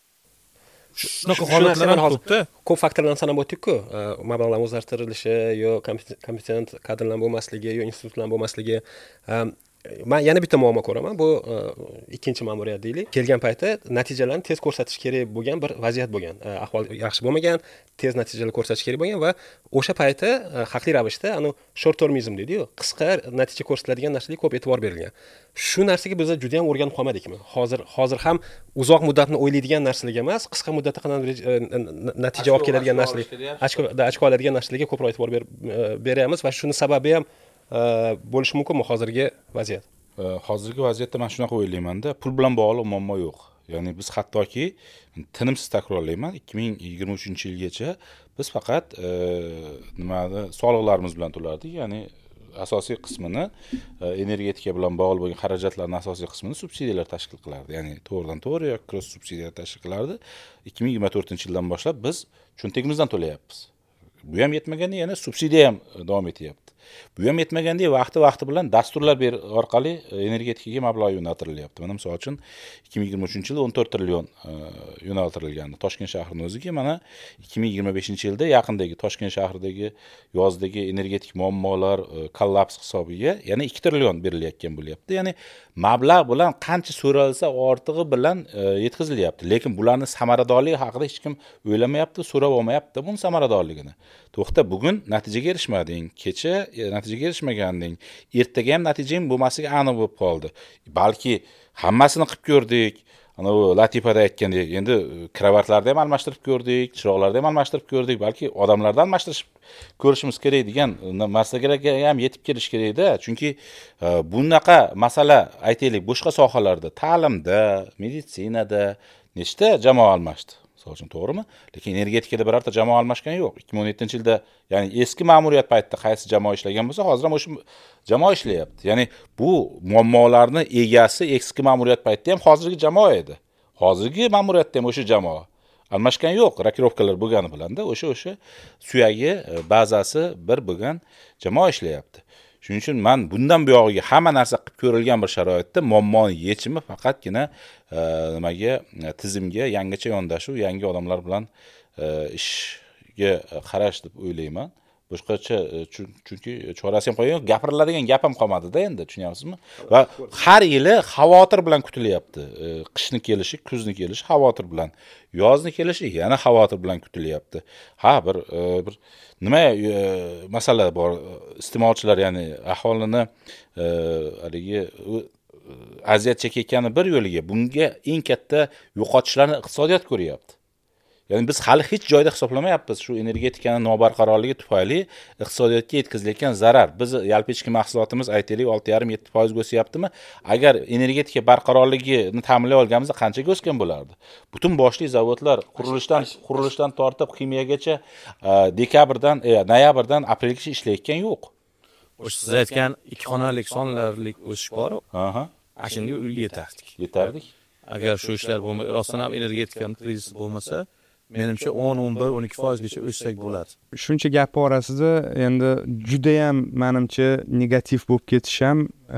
Shunaqa holatlar ham ko'pda. Ko'p faktorlarni sanab o'tdik-ku. Mablag'lar o'zgartirilishi, yo kompetent kadrlar bo'lmasligi, yo institutlar bo'lmasligi. Men yana bitta muammo ko'raman. Bu ikkinchi ma'muriyat deylik. Kelgan paytda natijalarni tez ko'rsatish kerak bo'lgan bir vaziyat bo'lgan. Ahvol yaxshi bo'lmagan, tez natijalar ko'rsatish kerak bo'lgan va o'sha paytda haqli ravishda ana short termizm deydi-yu, qisqa natija ko'rsatiladigan narsaga ko'p e'tibor berilgan. Shu narsaga biz juda ham o'rganib qolmadikmi? Hozir hozir ham uzoq muddatni o'ylaydigan narsalarga emas, qisqa muddatda qanday natija olib keladigan narsalarga, ochko oladigan narsalarga ko'proq e'tibor beryapmiz va shuni sababi ham bo'lishi mumkinmi hozirgi vaziyat? Hozirgi vaziyatda men shunaqa o'ylayman-da, pul bilan bog'liq muammo yo'q. Ya'ni biz hattoki tinimsiz takrorlayman, ikki ming yigirma uchinchi yilgacha biz faqat nimada soliqlarimiz bilan to'lardik, ya'ni asosiy qismini energetika bilan bog'liq bo'lgan xarajatlarning asosiy qismini subsidiyalar tashkil qilardi. Ya'ni to'g'ridan to'g'ri yoki cross subsidiyalar tashkil qilardi. ikki ming yigirma to'rtinchi yildan boshlab biz cho'ntagimizdan to'layapmiz. Bu ham yetmaganda yana subsidiya ham davom etyapti. Bu ham yetmaganda vaqti-vaqti bilan dasturlar ber orqali energetikaga mablag' yo'naltirilyapti. Mana misol uchun ikki ming yigirma uchinchi yilda o'n to'rt trillion yo'naltirilgandi. Toshkent shahrining o'ziga mana ikki ming yigirma beshinchi yilda yaqindagi Toshkent shahridagi yozdagi energetik muammolar kollaps hisobiga yana ikki trillion berilayotgan bo'lyapti. Ya'ni mablag' bilan qancha so'ralsa ortig'i bilan yetkazilyapti. Lekin bularning samaradorligi haqida hech kim o'ylamayapti, so'rab olmayapti buni samaradorligini. To'xta, bugun natijaga erishmading, kecha natijaga erishmaganding, ertaga ham natijang bo'lmasligi aniq bo'lib qoldi. Balki hammasini qilib ko'rdik. Ana bu Latipada aytgandek, endi kravatlarni ham almashtirib ko'rdik, chiroqlarni ham almashtirib ko'rdik, balki odamlarni almashtirib ko'rishimiz kerak degan masalalarga ham yetib kelish kerak-da. Chunki bunaqa masala aytaylik boshqa sohalarda, ta'limda, meditsinada nechta jamoa almashdi. Misol uchun, to'g'rimi? Lekin energetikada birorta jamoa almashgan yo'q. ikki ming o'n yettinchi yilda, ya'ni eski ma'muriyat paytida qaysi jamoa ishlagan bo'lsa, hozir ham o'sha jamoa ishlayapti. Ya'ni bu muammolarni egasi eski ma'muriyat paytida ham hozirgi jamoa edi. Hozirgi ma'muriyatda ham o'sha jamoa. Almashgan yo'q, rokirovkalar bo'lgani bilanda, o'sha o'sha suyagi, bazasi bir bo'lgan jamoa ishlayapti. Shuning uchun men bundan buyog'iga hamma narsa qilib ko'rilgan bir sharoitda muammoning yechimi faqatgina nimaga, tizimga yangicha yondashuv, yangi odamlar bilan ishga qarash deb o'ylayman. Boshqacha chunki chorasi ham qo'ygan, gapiriladigan gap ham qolmadi-da endi, tushunyapsizmi? Va har yili xavotir bilan kutilyapti. Qishni kelishi, kuzni kelishi xavotir bilan, yozni kelishi yana xavotir bilan kutilyapti. Ha, bir bir nima masala bor, iste'molchilar, ya'ni aholini haligi aziyat chekayotgani bir yo'liga, bunga eng katta yo'qotishlarni iqtisodiyot ko'ryapti. Ya'ni biz hali hech joyda hisoblamayapmiz shu energetikaning nobarqarorligi tufayli iqtisodiyotga yetkazilayotgan zarar. Biz yalpi ichki mahsulotimiz aytaylik olti yarim yetti foiz o'syaptimi? Agar energetika barqarorligini ta'minlay olganimizda qanchaga o'sgan bo'lardi? Butun boshli zavodlar qurilishdan qurilishdan tortib kimyagacha dekabrdan, noyabrdan aprelgacha ishlayotgan yo'q. O'sha siz aytgan ikki xonalik sonlarlik o'sish bor-ku. Aha. Ashunga yetardik. Yetardik. Agar shu ishlar bo'lmay, rostdan ham energetikaning krizisi bo'lmasa, menimcha o'n o'n bir o'n ikki foizgacha o'ssak bo'ladi. Shuncha gap orasida endi juda ham menimcha negativ bo'lib ketish ham,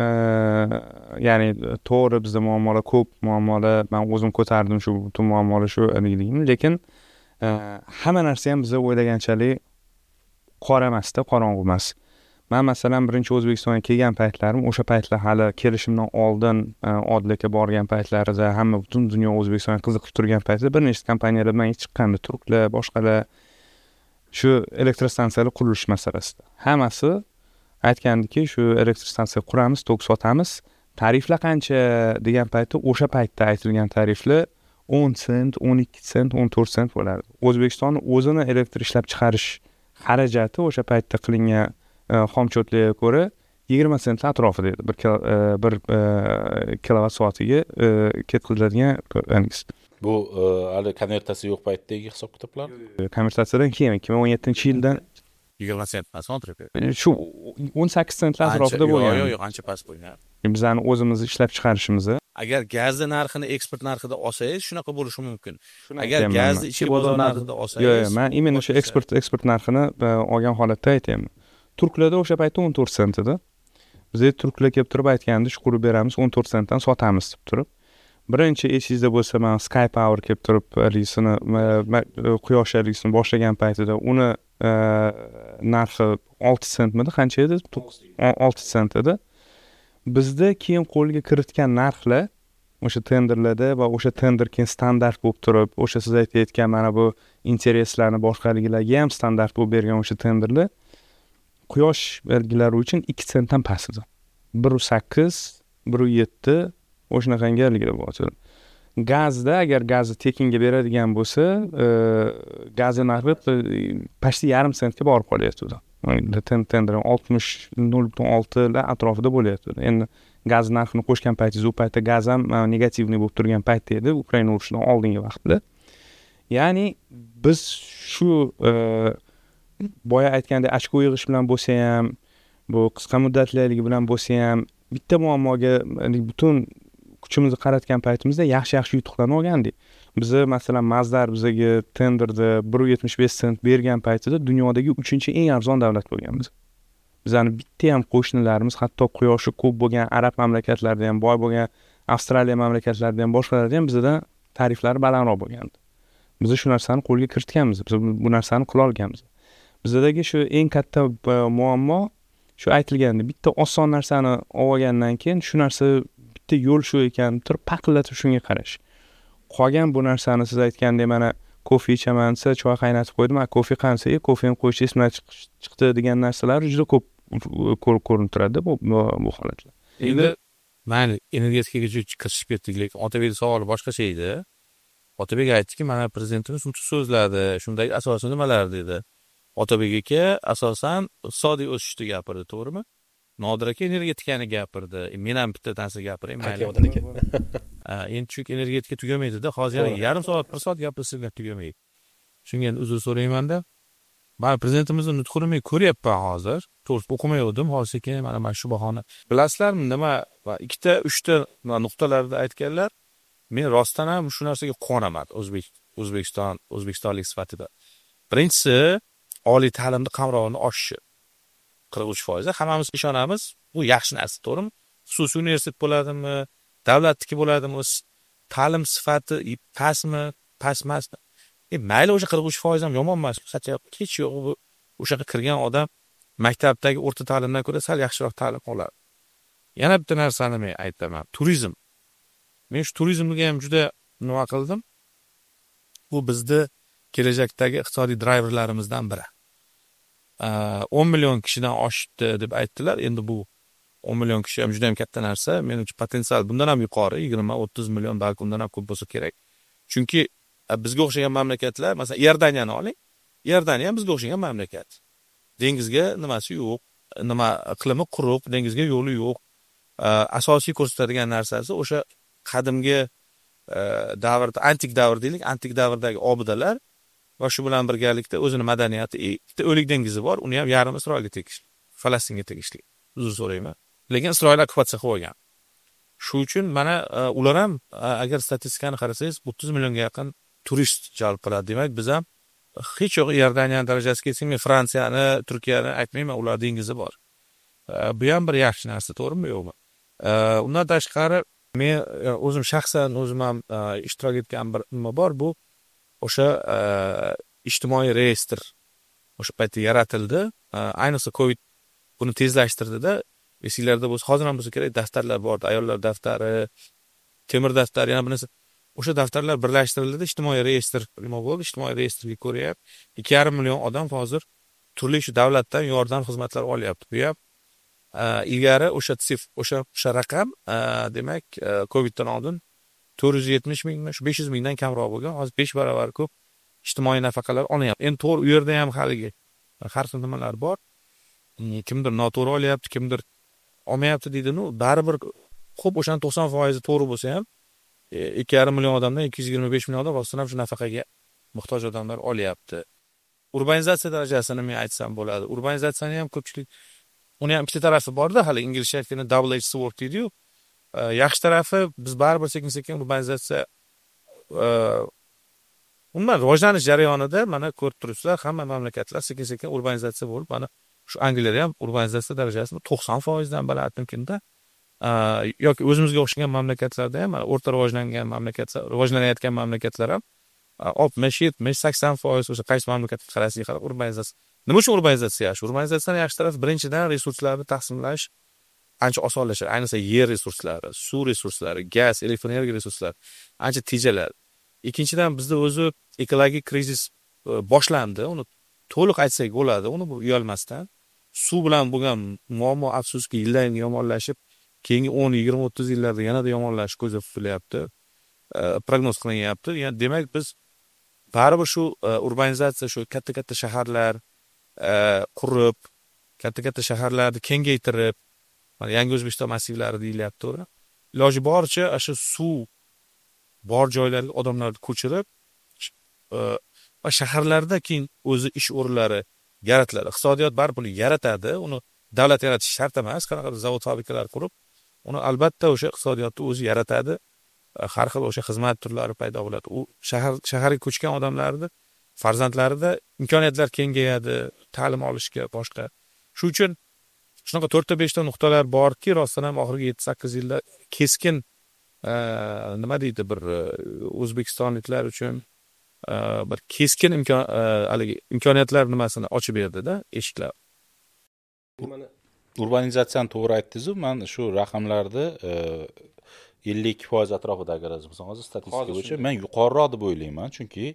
ya'ni to'g'ri bizda muammolar ko'p, muammolar men o'zim ko'tardim shu butun muammolar shu aniqligini, lekin hamma narsa ham biz o'ylaganchalik qora emasda, qorong'u emas. Men masalan birinchi O'zbekistonga kelgan paytlarim, o'sha paytlar hali kelishimdan oldin Odilga borgan paytlarida hamma butun dunyo O'zbekistonga qiziqib turgan paytda bir nechta kompaniyalar bilan chiqqandi, turklar, boshqalar shu elektrostansiyalar qurilish masalasida. Hammasi aytgandiki, shu elektrostansiya quramiz, tok sotamiz. Tariflar qancha degan paytda o'sha paytda aytilgan tariflar o'n sent, o'n ikki sent, o'n to'rt sent bo'lardi. O'zbekiston o'zini elektr ishlab chiqarish xarajati o'sha paytda qilingan xomchotlarga ko'ra yigirma sentlar atrofida edi bir bir kilovat soatiga ketkaziladigan angiz. Bu hali konvertatsiya yo'q paytdagi hisob-kitoblar? Konvertatsiyadan keyin ikki ming o'n yettinchi yildan yigirma sent emas, shu o'n sakkiz sentlar atrofida bo'lgan. Yo'q, yo'q, ancha past bo'lgan. Bizning o'zimiz ishlab chiqarishimiz. Agar gazni narxini eksport narxida olsangiz, shunaqa bo'lishi mumkin. Agar gazni ichki bozor narxida olsangiz, yo'q, men imенно shu eksport eksport narxini olgan holatda aytayman. Turklarda o'sha paytda o'n to'rt sent edi. Biz turklar kelib turib aytgandi, shu qurib beramiz, o'n to'rt sentdan sotamiz deb turib. Birinchi esingizda bo'lsa, men Sky Power kelib turib, alisini quyosh alisini boshlagan paytida uni narxi olti sentmidi, qancha edi? olti sent edi. Bizda keyin qo'lga kiritgan narxlar o'sha tenderlarda va o'sha tender keyin standart bo'lib turib, o'sha siz aytayotgan mana bu intereslarni boshqalarga ham standart bo'lib bergan o'sha tenderlar quyosh belgilari uchun ikki sentdan past edi. bir nuqta sakkiz, bir nuqta yetti o'shanaqangaligida bo'ladi. Gazda agar gazni tekinga beradigan bo'lsa, gazni narxi pasti yarim sentga borib qolyapti. Tender oltmish nol butun olti lar atrofida bo'lyapti. Endi gaz narxini qo'shgan paytingiz, u paytda gaz ham negativniy bo'lib turgan payt edi, Ukraina urushidan oldingi vaqtda. Ya'ni biz shu boya aytgandek ochko yig'ish bilan bo'lsa ham, bu qisqa muddatliligi bilan bo'lsa ham bitta muammoga butun kuchimizni qaratgan paytimizda yaxshi-yaxshi yutuqlarni olgandik. Biz masalan Mazdar bizga tenderda bir nuqta yetmish besh sent bergan paytida dunyodagi uchinchi eng arzon davlat bo'lganmiz. Bizning bitta ham qo'shnilarimiz, hatto quyoshi ko'p bo'lgan arab mamlakatlarida ham, boy bo'lgan Avstraliya mamlakatlarida ham, boshqalarda ham bizdan tariflari balandroq bo'lgandi. Biz shu narsani qo'lga kiritganmiz. Biz bu narsani qila olganmiz. Bizdagi shu eng katta muammo shu aytilganda, bitta oson narsani olgandan keyin shu narsa bitta yo'l shu ekan, turib paqillatib shunga qarash. Qolgan bu narsani siz aytgandek mana kofe ichaman desa, choy qaynatib qo'ydim, a kofe qansa, e kofeni qo'yish esimdan chiqdi degan narsalar juda ko'p ko'rinib turadi bu bu holatlar. Endi mayli energetikaga kirishib ketdik, lekin Otabekning savoli boshqacha edi. Otabek aytdiki, mana prezidentimiz shuncha so'zladi, shundagi asosiy nimalar dedi. Otabek aka asosan iqtisodiy o'sishni gapirdi, to'g'rimi? Nodir aka energetikani gapirdi. E, men ham bitta narsa gapiray, mayli. Aytgan aka. Ha, endi chunki energetika tugamaydida. Hozir yana yarim soat, bir soat gapirsak tugamaydi. Shunga endi uzr so'raymanda. Men prezidentimizni nutqini men ko'ryapman hozir. To'g'risi o'qimayotgandim, hozir sekin mana mana shu bahona. Bilasizlarmi, nima va ikkita, uchta nuqtalarda aytganlar. Men rostdan ham shu narsaga quvonaman. O'zbek O'zbekiston, O'zbekistonlik sifatida. Birinchisi, oliy ta'limni qamrovini oshishi. qirq uch foiz. Hammamiz ishonamiz, bu yaxshi narsa, to'g'rimi? Xususiy universitet bo'ladimi, davlatniki bo'ladimi, ta'lim sifati pastmi, pastmasmi? E mayli, o'sha qirq uch foiz ham yomon emas. Hech yo'q, bu o'sha yerga kirgan odam maktabdagi o'rta ta'limdan ko'ra sal yaxshiroq ta'lim oladi. Yana bitta narsani men aytaman, turizm. Men shu turizmga ham juda nima qildim? Bu bizni kelajakdagi iqtisodiy drayverlarimizdan biri. o'n million kishidan oshdi deb aytdilar. Endi bu o'n million kishi ham juda ham katta narsa. Men uchun potensial bundan ham yuqori, yigirma o'ttiz million, balki undan ham ko'p bo'lsa kerak. Chunki bizga o'xshagan mamlakatlar, masalan, Iordaniyani oling. Iordaniya ham bizga o'xshagan mamlakat. Dengizga nimasi yo'q, nima iqlimi quruq, dengizga yo'li yo'q. Asosiy ko'rsatadigan narsasi o'sha qadimgi davrda, antik davr deylik, antik davrdagi obidalar va shu bilan birgalikda o'zini madaniyati, ikkita o'lik dengizi bor, uni ham yarim Isroilga tegishli, Falastinga tegishli. Uzr so'rayman. Lekin Isroil okkupatsiya qilib olgan. Shu uchun mana ular ham agar statistikani qarasangiz o'ttiz millionga yaqin turist jalb qiladi. Demak, biz ham hech yo'q Iordaniyaning darajasiga yetsak, men Fransiyani, Turkiyani aytmayman, ular dengizi bor. Bu ham bir yaxshi narsa, to'g'rimi, yo'qmi? Undan tashqari men o'zim shaxsan o'zim ham ishtirok etgan bir nima bor, bu o'sha ijtimoiy reyestr o'sha paytda yaratildi. Ayniqsa Covid buni tezlashtirdida. Esinglarda bo'lsa, hozir ham bo'lsa kerak, daftarlar bor, ayollar daftari, temir daftari, yana bir narsa. O'sha daftarlar birlashtirildi, ijtimoiy reyestr nima bo'ldi? Ijtimoiy reyestrga ko'ra ikki yarim million odam hozir turli shu davlatdan yordam xizmatlari olyapti. Bu ham ilgari o'sha sif, o'sha o'sha raqam, demak, Coviddan oldin to'rt yuz yetmish ming, shu besh yuz mingdan kamroq bo'lgan. Hozir besh barobar ko'p ijtimoiy nafaqalar olyapti. Endi to'g'ri, u yerda ham haligi har xil nimalar bor. Kimdir noto'g'ri olyapti, kimdir olmayapti deydi-nu, baribir xo'p, o'shaning to'qson foizi to'g'ri bo'lsa ham ikki yarim million odamdan ikki yuz yigirma besh million odam rostdan ham shu nafaqaga muhtoj odamlar olyapti. Urbanizatsiya darajasini men aytsam bo'ladi. Urbanizatsiyani ham ko'pchilik, uni ham ikkita tarafi bor-da, hali inglizcha aytganda double edged sword deydi-yu. Yaxshi tarafi, biz baribir sekin-sekin urbanizatsiya umuman rivojlanish jarayonida, mana ko'rib turibsizlar, hamma mamlakatlar sekin-sekin urbanizatsiya bo'lib, mana shu Angliyada ham urbanizatsiya darajasi to'qson foiz dan baland mumkin-da. Yoki o'zimizga o'xshagan mamlakatlarda ham, o'rta rivojlangan mamlakatlar, rivojlanayotgan mamlakatlar ham oltmish, yetmish, sakson foiz o'sha qaysi mamlakatga qarashiga qarab urbanizatsiya. Nima uchun urbanizatsiya yaxshi? Urbanizatsiyaning yaxshi tarafi, birinchidan, resurslarni taqsimlash ancha osonlashadi. Ayniqsa yer resurslari, suv resurslari, gaz, elektr energiya resurslari ancha tejaladi. Ikkinchidan, bizda o'zi ekologik krizis boshlandi. Uni to'liq aytsak bo'ladi, uni bu uyalmasdan. Suv bilan bo'lgan muammo afsuski yildan yomonlashib, keyingi o'n, yigirma, o'ttiz yillarda yanada yomonlashish ko'zda tutilyapti. Prognoz qilinyapti. Ya'ni demak, biz baribir shu urbanizatsiya, shu katta-katta shaharlar qurib, katta-katta shaharlarni kengaytirib, mana yangi O'zbekiston massivlari deyilyapti, to'g'ri? Iloji boricha o'sha suv bor joylarga odamlarni ko'chirib va shaharlarda keyin o'zi ish o'rinlari yaratiladi. Iqtisodiyot baribir buni yaratadi. Uni davlat yaratish shart emas. Qanaqadir zavod, fabrikalar qurib, uni albatta o'sha iqtisodiyotni o'zi yaratadi. Har xil o'sha xizmat turlari paydo bo'ladi. U shahar shaharga ko'chgan odamlarning farzandlarida imkoniyatlar kengayadi, ta'lim olishga, boshqa. Shu uchun shunaqa to'rtta beshta nuqtalar borki, rostdan ham oxirgi yetti sakkiz yilda keskin nima deydi, bir o'zbekistonliklar uchun bir keskin imkon haligi imkoniyatlar nimasini ochib berdi-da, eshiklar. Urbanizatsiyani to'g'ri aytdingiz-ku, men shu raqamlarni ellik ikki foiz atrofida agar bo'lsa, hozir statistika bo'yicha men yuqoriroq deb o'ylayman, chunki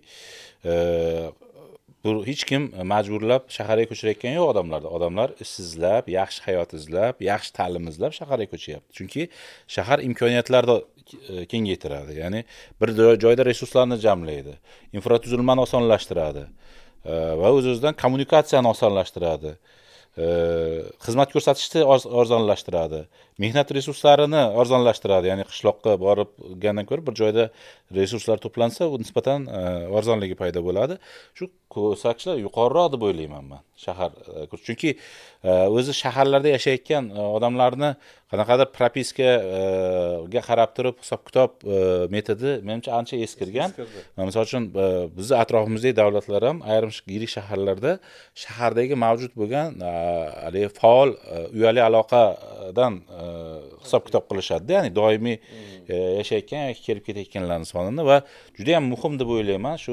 bu hech kim majburlab shaharga ko'chirayotgan yo'q odamlarni. Odamlar ishsizlab, yaxshi hayot izlab, yaxshi ta'lim izlab shaharga ko'chyapti. Chunki shahar imkoniyatlarni kengaytiradi. Ya'ni bir joyda resurslarni jamlaydi, infratuzilmani osonlashtiradi va o'z-o'zidan kommunikatsiyani osonlashtiradi. xizmat ko'rsatishni arzonlashtiradi. Mehnat resurslarini arzonlashtiradi. Ya'ni qishloqqa boribgandan ko'ra bir joyda resurslar to'plansa, u nisbatan arzonligi paydo bo'ladi. Shu ko'rsatkichlar yuqoriroq deb o'ylayman men. Shahar chunki o'zi shaharlarda yashayotgan odamlarni qanaqadir propiskaga qarab turib hisob-kitob metodi menimcha ancha eskirgan. Misol uchun bizning atrofimizdagi davlatlar ham ayrim yirik shaharlarda shahardagi mavjud bo'lgan hali faol uyali aloqadan hisob-kitob qilishadi. Ya'ni doimiy yashayotgan yoki kelib ketayotganlarning sonini va juda ham muhim deb o'ylayman shu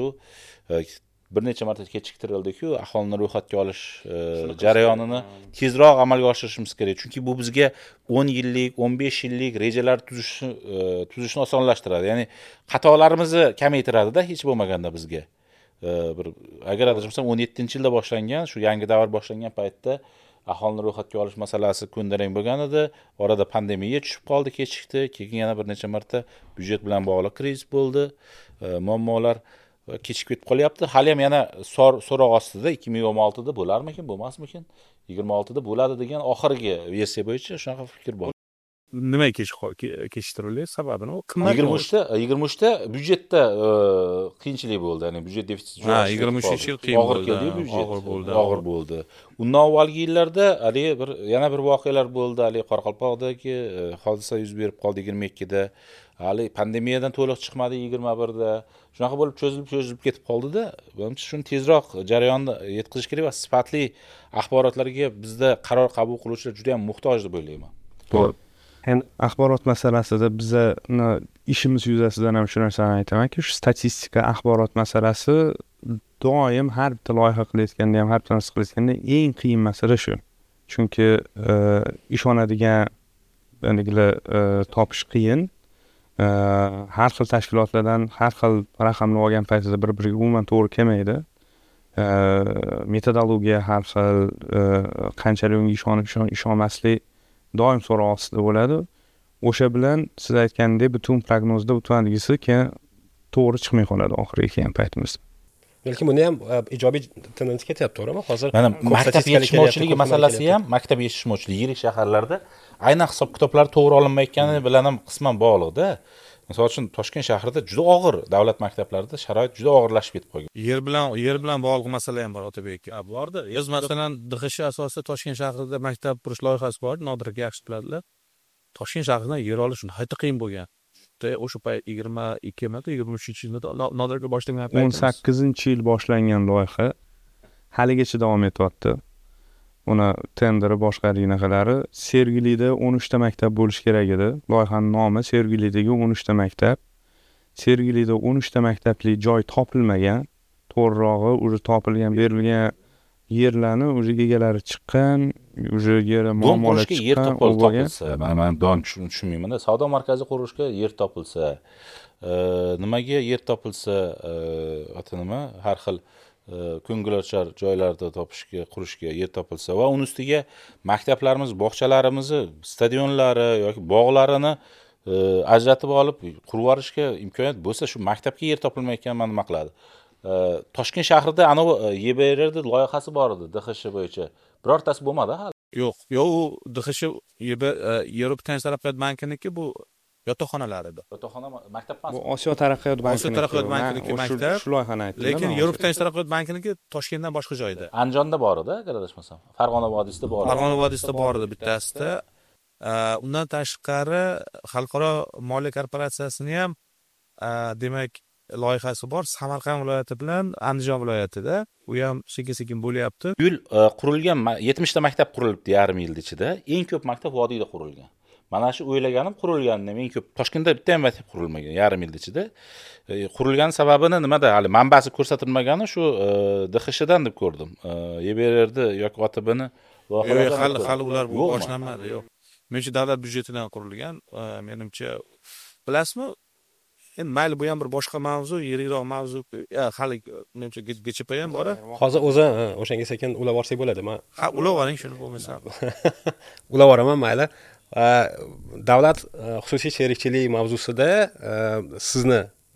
bir necha marta kechiktirildi-ku, aholini ro'yxatga olish jarayonini tezroq amalga oshirishimiz kerak. Chunki bu bizga o'n yillik, o'n besh yillik rejalar tuzishni tuzishni osonlashtiradi. Ya'ni xatolarimizni kamaytiradi-da hech bo'lmaganda bizga. Bir agar adashmasam o'n yettinchi yilda boshlangan, shu yangi davr boshlangan paytda aholini ro'yxatga olish masalasi ko'ndalang bo'lgan edi. Orada pandemiya tushib qoldi, kechikdi. Keyin yana bir necha marta byudjet bilan bog'liq krizis bo'ldi. Muammolar kechikib ketib qolyapti. Hali ham yana so'roq ostida ikki ming yigirma oltida bo'larmikin, bo'lmasmikin? yigirma oltida bo'ladi degan oxirgi versiya bo'yicha shunaqa fikr bor. Nima kechiktirildi? Sababini qimmat. yigirma uchda yigirma uchda byudjetda qiyinchilik bo'ldi. Ya'ni byudjet defitsiti Ha, yigirma uchinchi yil qiyin og'ir keldi byudjet. Og'ir bo'ldi. Og'ir bo'ldi. Undan avvalgi yillarda hali bir yana bir voqealar bo'ldi. Hali Qoraqalpoqdagi hodisa yuz berib qoldi yigirma ikkida. Hali pandemiyadan to'liq chiqmadi yigirma birda. Shunaqa bo'lib cho'zilib cho'zilib ketib qoldi-da. Menimcha shuni tezroq jarayonni yetkazish kerak va sifatli axborotlarga bizda qaror qabul qiluvchilar juda ham muhtoj deb o'ylayman. To'g'ri. Endi axborot masalasida bizning ishimiz yuzasidan ham shu narsani aytamanki, shu statistika axborot masalasi doim har bitta loyiha qilayotganda ham, har bitta narsa qilayotganda eng qiyin masala shu. Chunki ishonadigan aniqlar topish qiyin. Har xil tashkilotlardan har xil raqamni olgan paytida bir-biriga umuman to'g'ri kelmaydi. Metodologiya har xil, qanchalik unga ishonib ishonmaslik doim so'roq ostida bo'ladi. O'sha bilan siz aytgandek butun prognozda butungisi keyin to'g'ri chiqmay qoladi oxiriga kelgan paytimizda. Lekin buni ham ijobiy tendensiya ketyapti, to'g'rimi? Hozir mana maktab yetishmovchiligi masalasi ham, maktab yetishmovchiligi yirik shaharlarda aynan hisob-kitoblar to'g'ri olinmayotgani bilan ham qisman bog'liqda. Misol uchun Toshkent shahrida juda og'ir davlat maktablarida sharoit juda og'irlashib ketib qolgan. Yer bilan yer bilan bog'liq masala ham bor Otabek. Bordi. Yoz masalan D X Sh asosida Toshkent shahrida maktab qurish loyihasi bor, Nodir aka yaxshi biladilar. Toshkent shahridan yer olish hayotda qiyin bo'lgan. O'sha payt yigirma ikki marta yigirma uchinchi yilda Nodirga boshlangan payt. o'n sakkizinchi yil boshlangan loyiha haligacha davom etyapti. Uni tenderi boshqarinaqalari Sergelida o'n uchta maktab bo'lish kerak edi. Loyihaning nomi Sergelidagi o'n uchta maktab. Sergelida o'n uchta maktabli joy topilmagan. To'g'rirog'i, uni topilgan, berilgan yerlarni o'zi egalari chiqqan, o'zi yer muammolar chiqqan. Yer topilsa, men don tushunmayman-da. Savdo markazi qurishga yer topilsa, nimaga yer topilsa, ota nima, har xil ko'ngilochar joylarda topishga, qurishga yer topilsa va uning ustiga maktablarimiz, bog'chalarimiz, stadionlari yoki bog'larini ajratib olib qurib yuborishga imkoniyat bo'lsa, shu maktabga yer topilmayotgan nima qiladi? Toshkent shahrida anavi Y B R da loyihasi bor edi D X Sh bo'yicha. Birortasi bo'lmadi hali. Yo'q, yo'q, u D X Sh Yevropa tinch taraqqiyot bankiniki bu yotoqxonalar edi. Yotoqxona maktab emas. Bu Osiyo taraqqiyot bankiniki. Osiyo taraqqiyot bankiniki maktab. Shu loyihani aytdim. Lekin Yevropa tinch taraqqiyot bankiniki Toshkentdan boshqa joyda. Andijonda bor edi, agar adashmasam. Farg'ona vodiysida bor. Farg'ona vodiysida bor edi bittasida. Undan tashqari xalqaro moliya korporatsiyasini ham demak loyihasi bor Samarqand viloyati bilan Andijon viloyatida. U ham sekin-sekin bo'lyapti. Yil qurilgan yetmishta maktab qurilibdi yarim yil ichida. Eng ko'p maktab vodiyda qurilgan. Mana shu o'ylaganim qurilganidan eng ko'p Toshkentda bitta ham maktab qurilmagan yarim yil ichida. Qurilgan sababini nimada? Hali manbasi ko'rsatilmagani shu D X Sh dan deb ko'rdim. Y B R da yoki O T Bni loyihalari hali hali ular boshlanmadi, yo'q. Menimcha davlat byudjetidan qurilgan, menimcha bilasizmi? Endi mayli bu ham bir boshqa mavzu, yirikroq mavzu. Hali menimcha G C P ham bor. Hozir o'zi o'shanga sekin ulab olsak bo'ladi. Men ha, ulab oling shuni bo'lmasa. Ulab olaman mayli. Davlat xususiy sherikchilik mavzusida sizni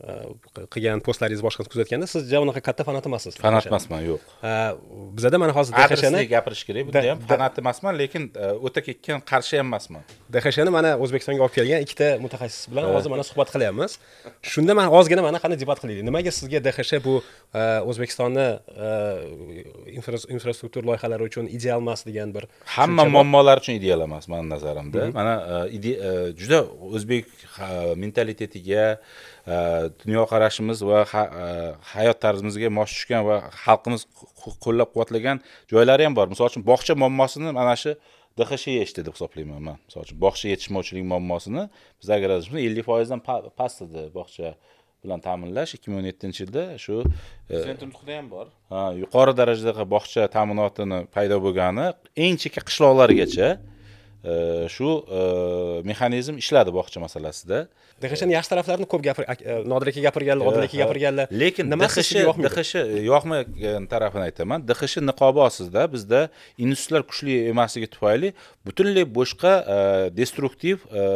qilgan postlaringiz boshqasini kuzatganda siz ja unaqa katta fanat emassiz. Fanat emasman, yo'q. Bizada mana hozir D X Shni gapirish kerak. Bunda ham fanat emasman, lekin o'ta ketgan qarshi ham emasman. D X Shni mana O'zbekistonga olib kelgan ikkita mutaxassis bilan hozir mana suhbat qilyapmiz. Shunda men ozgina mana qani debat qilaylik. Nimaga sizga D X Sh bu O'zbekistonni infrastruktura loyihalari uchun ideal emas degan bir hamma muammolar uchun ideal emas mening nazarimda. Mana juda o'zbek mentalitetiga, dunyoqarashimiz va hayot tarzimizga mos tushgan va xalqimiz qo'llab-quvvatlagan joylari ham bor. Misol uchun bog'cha muammosini mana shu D X Sh yechdi deb hisoblayman men. Misol uchun bog'cha yetishmovchilik muammosini biz agar ellik foiz dan past edi bog'cha bilan ta'minlash ikki ming o'n yettinchi yilda shu Sentrumda ham bor. Ha, yuqori darajadagi bog'cha ta'minotini paydo bo'lgani eng chekka qishloqlargacha shu mexanizm ishladi bog'cha masalasida. D X Shning yaxshi taraflarini ko'p gapir, Nodir aka gapirganlar, Odil aka gapirganlar. Lekin D X Sh D X Sh yoqmagan tarafini aytaman. D X Sh niqobi ostida bizda institutlar kuchli emasligi tufayli butunlay boshqa destruktiv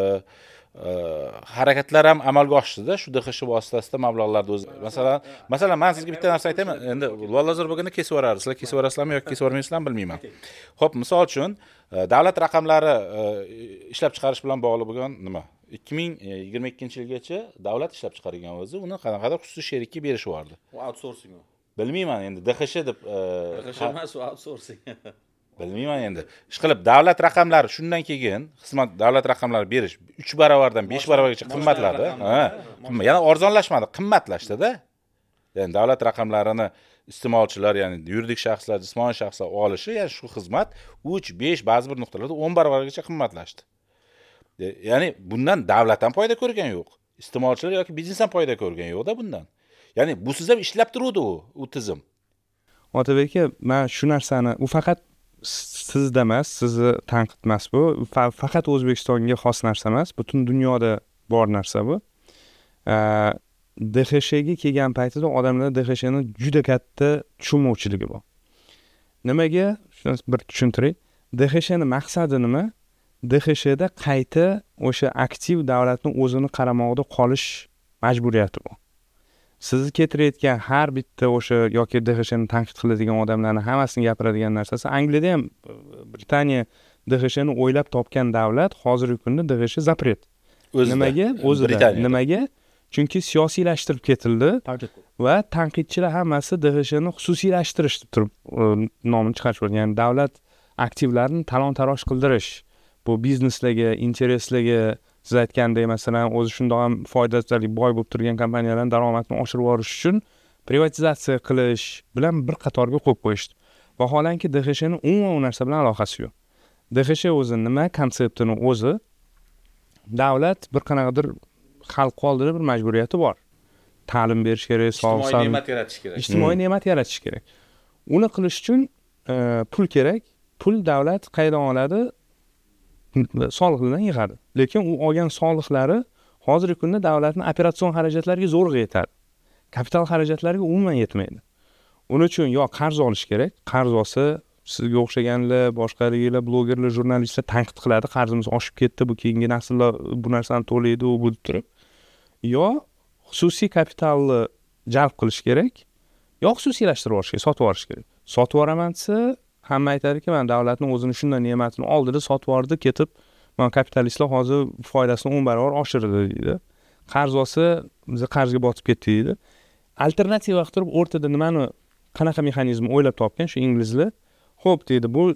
harakatlar ham amalga oshdi-da shu D X Sh vositasida mablag'larni o'zi. Masalan, masalan men sizga bitta narsa aytaman. Endi Lolazor bo'lganda kesib yuborarsiz. Sizlar kesib yuborasizlarmi yoki kesib yubormaysizlarmi bilmayman. Xo'p, misol uchun davlat raqamlari ishlab chiqarish bilan bog'liq bo'lgan nima? ikki ming yigirma ikkinchi yilgacha davlat ishlab chiqargan o'zi, uni qanaqadir xususiy sherikka berish vardi. U outsourcing. Bilmayman endi D X Sh deb D X Sh emas, u outsourcing. Bilmayman endi. Ishqilib davlat raqamlari shundan keyin xizmat davlat raqamlari berish uch barobardan besh barobargacha qimmatladi. Ha, yana arzonlashmadi, qimmatlashdi-da. Ya'ni davlat raqamlarini iste'molchilar, ya'ni yuridik shaxslar, jismoniy shaxslar olishi, ya'ni shu xizmat uch, besh, ba'zi bir nuqtalarda o'n barobargacha qimmatlashdi. Ya'ni bundan davlat ham foyda ko'rgan yo'q. Iste'molchilar yoki biznes ham foyda ko'rgan yo'q-da bundan. Ya'ni busiz ham ishlab turuvdi u, u tizim. Otabek aka, men shu narsani, u faqat sizda emas, sizni tanqid emas bu, faqat O'zbekistonga xos narsa emas, butun dunyoda bor narsa bu. D X Shga kelgan paytida odamlar D X Shni juda katta tushunmovchiligi bor. Nimaga? Shuni bir tushuntiray. D X Shning maqsadi nima? D X Shda qayta o'sha aktiv davlatning o'zini qaramog'ida qolish majburiyati bor. Sizni keltirayotgan har bitta o'sha yoki D X Shni tanqid qiladigan odamlarning hammasini gapiradigan narsasi Angliyada ham Britaniya D X Shni o'ylab topgan davlat hozirgi kunda D X Sh zapret. Nimaga? O'zida. Nimaga? Chunki siyosiylashtirib ketildi va tanqidchilar hammasi D X Shni xususiylashtirishdi turib nomini chiqarishdi. Ya'ni davlat aktivlarini talon-taroj qildirish. Bu bizneslarga, intereslarga, siz aytgandek masalan o'zi shundoq ham foydali boy bo'lib turgan kompaniyalarning daromadini oshirib yuborish uchun privatizatsiya qilish bilan bir qatorga qo'yib qo'yishdi. Vaholanki D X Shning umuman u narsa bilan aloqasi yo'q. D X Sh o'zi nima konseptini o'zi davlat bir qanaqadir xalq oldida bir majburiyati bor. Ta'lim berish kerak, sog'liq ijtimoiy ne'mat yaratish kerak. Ijtimoiy ne'mat yaratish kerak. Uni qilish uchun pul kerak. Pul davlat qayerdan oladi? Soliqlardan yig'adi. Lekin u olgan soliqlari hozirgi kunda davlatning operatsion xarajatlariga zo'rg'a yetadi. Kapital xarajatlariga umuman yetmaydi. Uning uchun yo qarz olish kerak, qarz olsa sizga o'xshaganlar, boshqalarga blogerlar, jurnalistlar tanqid qiladi, qarzimiz oshib ketdi, bu keyingi nasllar bu narsani to'laydi, u bu deb turib. Yo xususiy kapitalni jalb qilish kerak, yo xususiylashtirib olish kerak, sotib olish kerak. Sotib olaman desa hamma aytadiki, men davlatning o'zini shunday ne'matini oldida sotib yubordi, ketib, men kapitalistlar hozir foydasini o'n barobar oshirdi deydi. Qarz olsa, biz qarzga botib ketdik deydi. Alternativa qilib o'rtada nimani qanaqa mexanizm o'ylab topgan shu inglizlar. Xo'p deydi, bu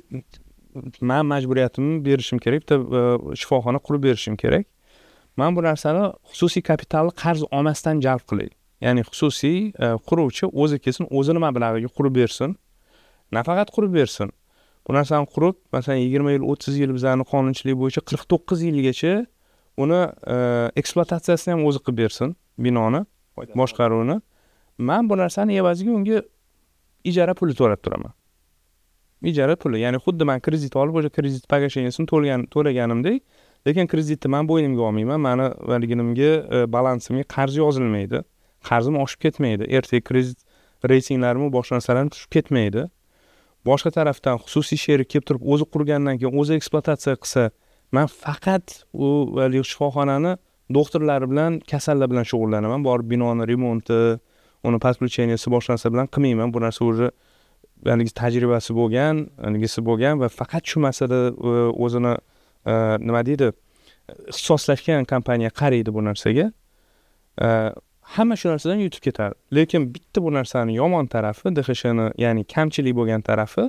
men majburiyatimni berishim kerak, bitta shifoxona qurib berishim kerak. Men bu narsani xususiy kapitalni qarz olmasdan jalb qilay. Ya'ni xususiy quruvchi o'zi kelsin, o'zini mablag'iga qurib bersin. Nafaqat qurib bersin. Bu narsani qurib, masalan yigirma yil, o'ttiz yil bizning qonunchilik bo'yicha qirq to'qqiz yilgacha uni ekspluatatsiyasini ham o'zi qilib bersin, binoni, boshqaruvini. Men bu narsani evaziga unga ijara puli to'lab turaman. Ijara puli, ya'ni xuddi men kredit olib, o'sha kredit pogasheniyasin to'lagan to'laganimdek, lekin kreditni men bo'ynimga olmayman, meni valigimga balansimga qarz yozilmaydi. Qarzim oshib ketmaydi. Ertaga kredit reytinglarim boshqa narsalar tushib ketmaydi. Boshqa tarafdan xususiy sherik kelib turib o'zi qurgandan keyin o'zi ekspluatatsiya qilsa, men faqat u shifoxonani doktorlar bilan kasallar bilan shug'ullanaman. Borib binoni remonti, uni podключениесі boshlansa bilan qilmayman. Bu narsa o'zi haligi tajribasi bo'lgan, haligisi bo'lgan va faqat shu masalada o'zini nima deydi, ixtisoslashgan kompaniya qaraydi bu narsaga. Hamma shu narsadan yutib ketadi. Lekin bitta bu narsaning yomon tarafi, D X Sh'ni, ya'ni kamchilik bo'lgan tarafi,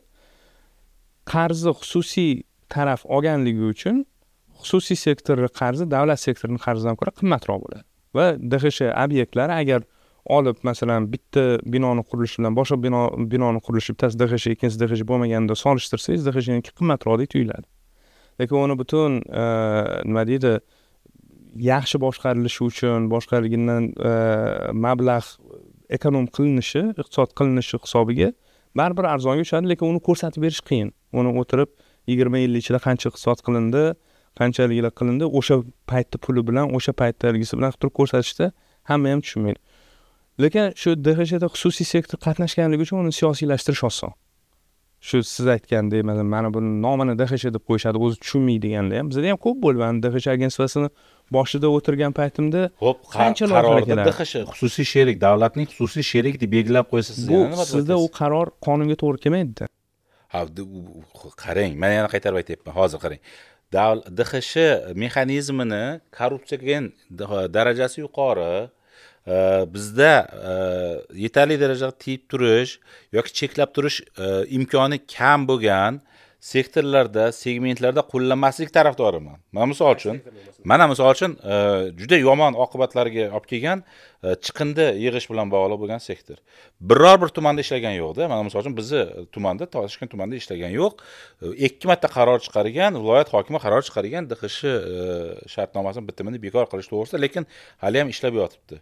qarzni xususiy taraf olganligi uchun xususiy sektorning qarzi davlat sektorining qarzidan ko'ra qimmatroq bo'ladi. Va D X Sh obyektlari agar olib, masalan, bitta binoni qurilishi bilan boshqa bino binoni qurilishi, bittasi D X Sh, ikkinchisi D X Sh bo'lmaganda solishtirsangiz, D X Sh'niki qimmatroqdek tuyuladi. Lekin uni butun nima deydi, yaxshi boshqarilishi uchun, boshqarilgandan mablag' ekonom qilinishi, iqtisod qilinishi hisobiga baribir arzonga tushadi, lekin uni ko'rsatib berish qiyin. Uni o'tirib yigirma yil ichida qancha iqtisod qilindi, qanchaliklar qilindi, o'sha paytda puli bilan, o'sha paytdaligisi bilan turib ko'rsatishda hamma ham tushunmaydi. Lekin shu D X Sh'da xususiy sektor qatnashganligi uchun uni siyosiylashtirish oson. Shu siz aytgandek, mana mana buni nomini D X Sh deb qo'yishadi, o'zi tushunmaydiganda ham. Bizda ham ko'p bo'lgan D X Sh agentsiyasini boshida o'tirgan paytimda qancha qarorda D X Sh xususiy sherik, davlatning xususiy sherik deb belgilab qo'ysa, siz yana nima sizda u qaror qonunga to'g'ri kelmaydi. Ha, qarang, men yana qaytarib aytyapman, hozir qarang. D X Sh mexanizmini korrupsiyaga darajasi yuqori, bizda yetarli darajada tiyib turish yoki cheklab turish imkoni kam bo'lgan sektorlarda, segmentlarda qo'llanmaslik tarafdoriman. Mana misol uchun, mana misol uchun juda yomon oqibatlarga olib kelgan chiqindi yig'ish bilan bog'liq bo'lgan sektor. Biror bir tumanda ishlagan yo'q-da. Mana misol uchun bizni tumanda, Toshkent tumanida ishlagan yo'q. Ikki marta qaror chiqargan, viloyat hokimi qaror chiqargan D X Sh shartnomasini bitimini bekor qilish to'g'risida, lekin hali ham ishlab yotibdi.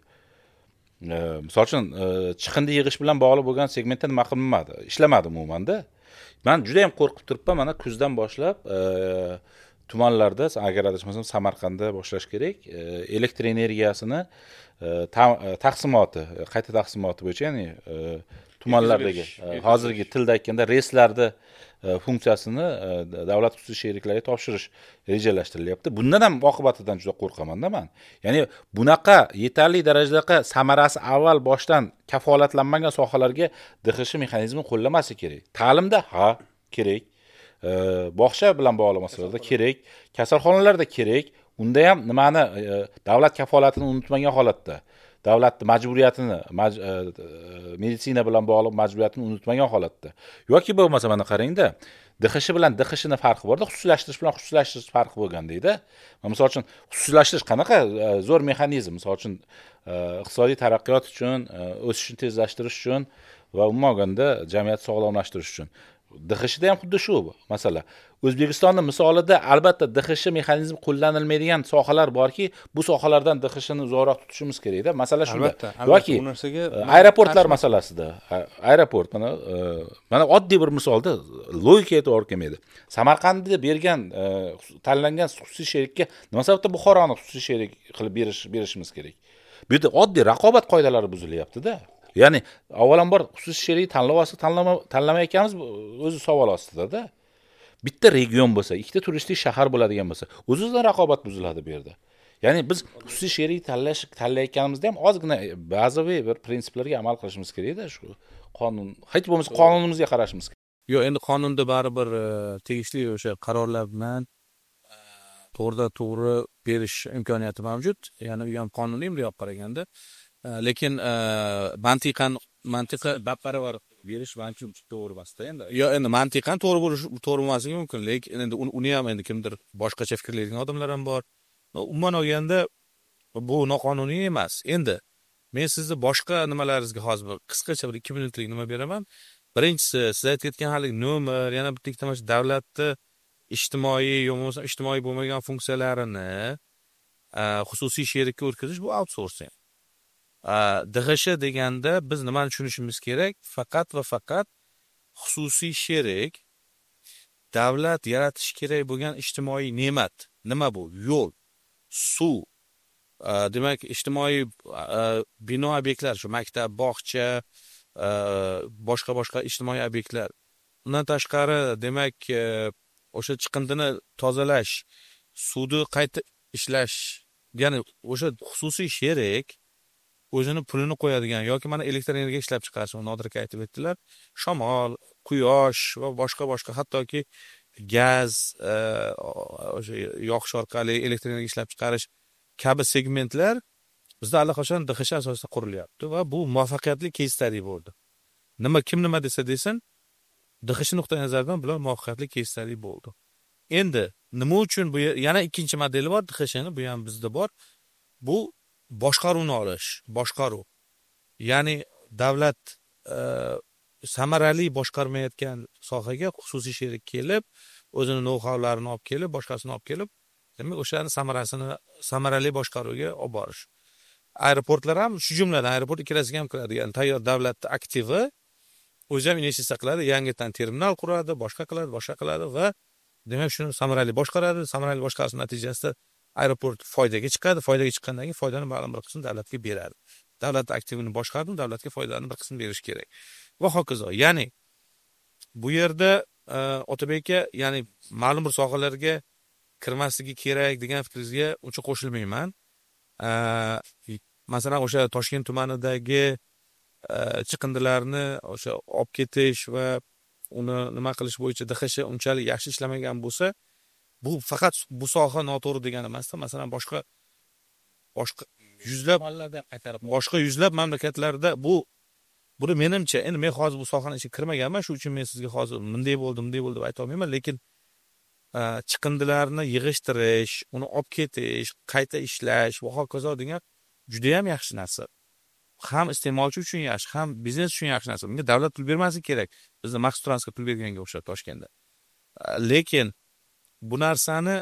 Misol uchun chiqindi yig'ish bilan bog'liq bo'lgan segmentda nima qilinmadi, ishlamadi umuman-da. Men juda ham qo'rqib turibman, mana kuzdan boshlab tumanlarda, agar adashmasam Samarqandda boshlash kerak, elektr energiyasini taqsimoti, qayta taqsimoti bo'yicha, ya'ni tumanlardagi hozirgi tilda aytganda reyslarda funksiyasini davlat xususiy sheriklarga topshirish rejalashtirilyapti. Bundan ham oqibatidan juda qo'rqaman-da men. Ya'ni bunaqa yetarli darajada samarasi avval boshdan kafolatlanmagan sohalarga D X Sh mexanizmini qo'llamasi kerak. Ta'limda ha, kerak. Bog'cha bilan bog'liq masalalarda kerak, kasalxonalarda kerak. Unda ham nimani, davlat kafolatini unutmagan holatda, davlatning majburiyatini, meditsina bilan bog'liq majburiyatini unutmagan holatda. Yoki bo'lmasa mana qarangda, D X Sh bilan D X Sh'ning farqi bor-da, xususiylashtirish bilan xususiylashtirish farqi bo'lgan deydi. Misol uchun, xususiylashtirish qanaqa zo'r mexanizm, misol uchun iqtisodiy taraqqiyot uchun, o'sishni tezlashtirish uchun va umuman olganda jamiyat sog'lomlashtirish uchun. D X Sh'da ham xuddi shu masala. O'zbekistonning misolida albatta D X Sh mexanizmi qo'llanilmaydigan sohalar borki, bu sohalardan D X Sh'ni uzoqroq tutishimiz kerak-da. Masala shunda. Yoki aeroportlar masalasida, aeroport mana mana oddiy bir misolda logikaga to'g'ri kelmaydi. Samarqandda bergan tanlangan xususiy sherikka nima sababda Buxoroni xususiy sherik qilib berish berishimiz kerak? Bu yerda oddiy raqobat qoidalari buzilyapti-da. Ya'ni avvalambor xususiy sherik tanlab tanlamayotganimiz o'zi savol ostida-da. Bitta region bo'lsa, ikkita turistik shahar bo'ladigan bo'lsa, o'z-o'zidan raqobat buziladi bu yerda. Ya'ni biz xususiy sherik tanlash tanlayotganimizda ham ozgina bazaviy bir prinsiplarga amal qilishimiz kerak-da, shu qonun, hech bo'lmasa qonunimizga qarashimiz kerak. Yo'q, endi qonunda baribir tegishli o'sha qarorlar bilan to'g'ridan to'g'ri berish imkoniyati mavjud. Ya'ni u ham qonuniy buyoq qaraganda. Lekin mantiqan mantiqa baparavar berish balki to'g'ri emas-da endi. Yo, endi mantiqan to'g'ri bo'lish to'g'ri emasligi mumkin, lekin endi uni ham endi kimdir boshqacha fikrlaydigan odamlar ham bor. Umuman olganda bu noqonuniy emas. Endi men sizni boshqa nimalaringizga hozir qisqacha bir ikki minutlik nima beraman. Birinchisi, siz aytgan hali nomer, yana bitta ikkita mana davlatni ijtimoiy yo'q ijtimoiy bo'lmagan funksiyalarini xususiy sherikka o'tkazish, bu outsourcing. D X Sh deganda biz nimani tushunishimiz kerak? Faqat va faqat xususiy sherik davlat yaratish kerak bo'lgan ijtimoiy ne'mat. Nima bu? Yo'l, suv, demak ijtimoiy bino obyektlar, shu maktab, bog'cha, boshqa boshqa ijtimoiy obyektlar. Undan tashqari, demak, o'sha chiqindini tozalash, suvni qayta ishlash ya'ni o'sha xususiy sherik o'zini pulini qo'yadigan yoki mana elektr energiya ishlab chiqarish, Nodir aka aytib o'tdilar, shamol, quyosh va boshqa boshqa hattoki gaz, o'sha yoqish orqali elektr energiya ishlab chiqarish kabi segmentlar bizda allaqachon D X Sh asosida qurilyapti va bu muvaffaqiyatli case study bo'ldi. Nima kim nima desa desin, D X Sh nuqtai nazaridan bular muvaffaqiyatli case study bo'ldi. Endi nima uchun bu yana ikkinchi modeli bor D X Sh ni, bu ham bizda bor. Bu boshqaruvni olish, boshqaruv. Ya'ni davlat e, samarali boshqarmayotgan sohaga xususiy sherik kelib, o'zini know-howlarini olib kelib, boshqasini olib kelib, demak o'shani samarasini samarali boshqaruvga olib borish. Aeroportlar ham shu jumladan aeroport ikkalasiga ham kiradi. Ya'ni tayyor davlat aktivi o'zi ham investitsiya qiladi, yangidan terminal quradi, boshqa qiladi, boshqa qiladi va demak shuni samarali boshqaradi. Samarali boshqarish natijasida aeroport foydaga chiqadi. Foydaga chiqqandan keyin foydani ma'lum bir qismini davlatga beradi. Davlat aktivini boshqardi, davlatga foydani bir qismini berish kerak. Va hokazo. Ya'ni bu yerda Otabek aka, ya'ni ma'lum bir sohalarga kirmasligi kerak degan fikringizga uncha qo'shilmayman. Masalan, o'sha Toshkent tumanidagi chiqindilarni o'sha olib ketish va uni nima qilish bo'yicha D X Sh unchalik yaxshi ishlamagan bo'lsa, bu faqat bu soha noto'g'ri degani emasda. Masalan, boshqa boshqa yuzlab boshqa yuzlab mamlakatlarda bu buni menimcha, endi men hozir bu sohaning ichiga kirmaganman, shu uchun men sizga hozir bunday bo'ldi, bunday bo'ldi deb ayta olmayman, lekin chiqindilarni yig'ishtirish, uni olib ketish, qayta ishlash va hokazo degan juda ham yaxshi narsa. Ham iste'molchi uchun yaxshi, ham biznes uchun yaxshi narsa. Bunga davlat pul bermasligi kerak. Bizda maxsus transport pul berganga o'xshab Toshkentda. Lekin bu narsani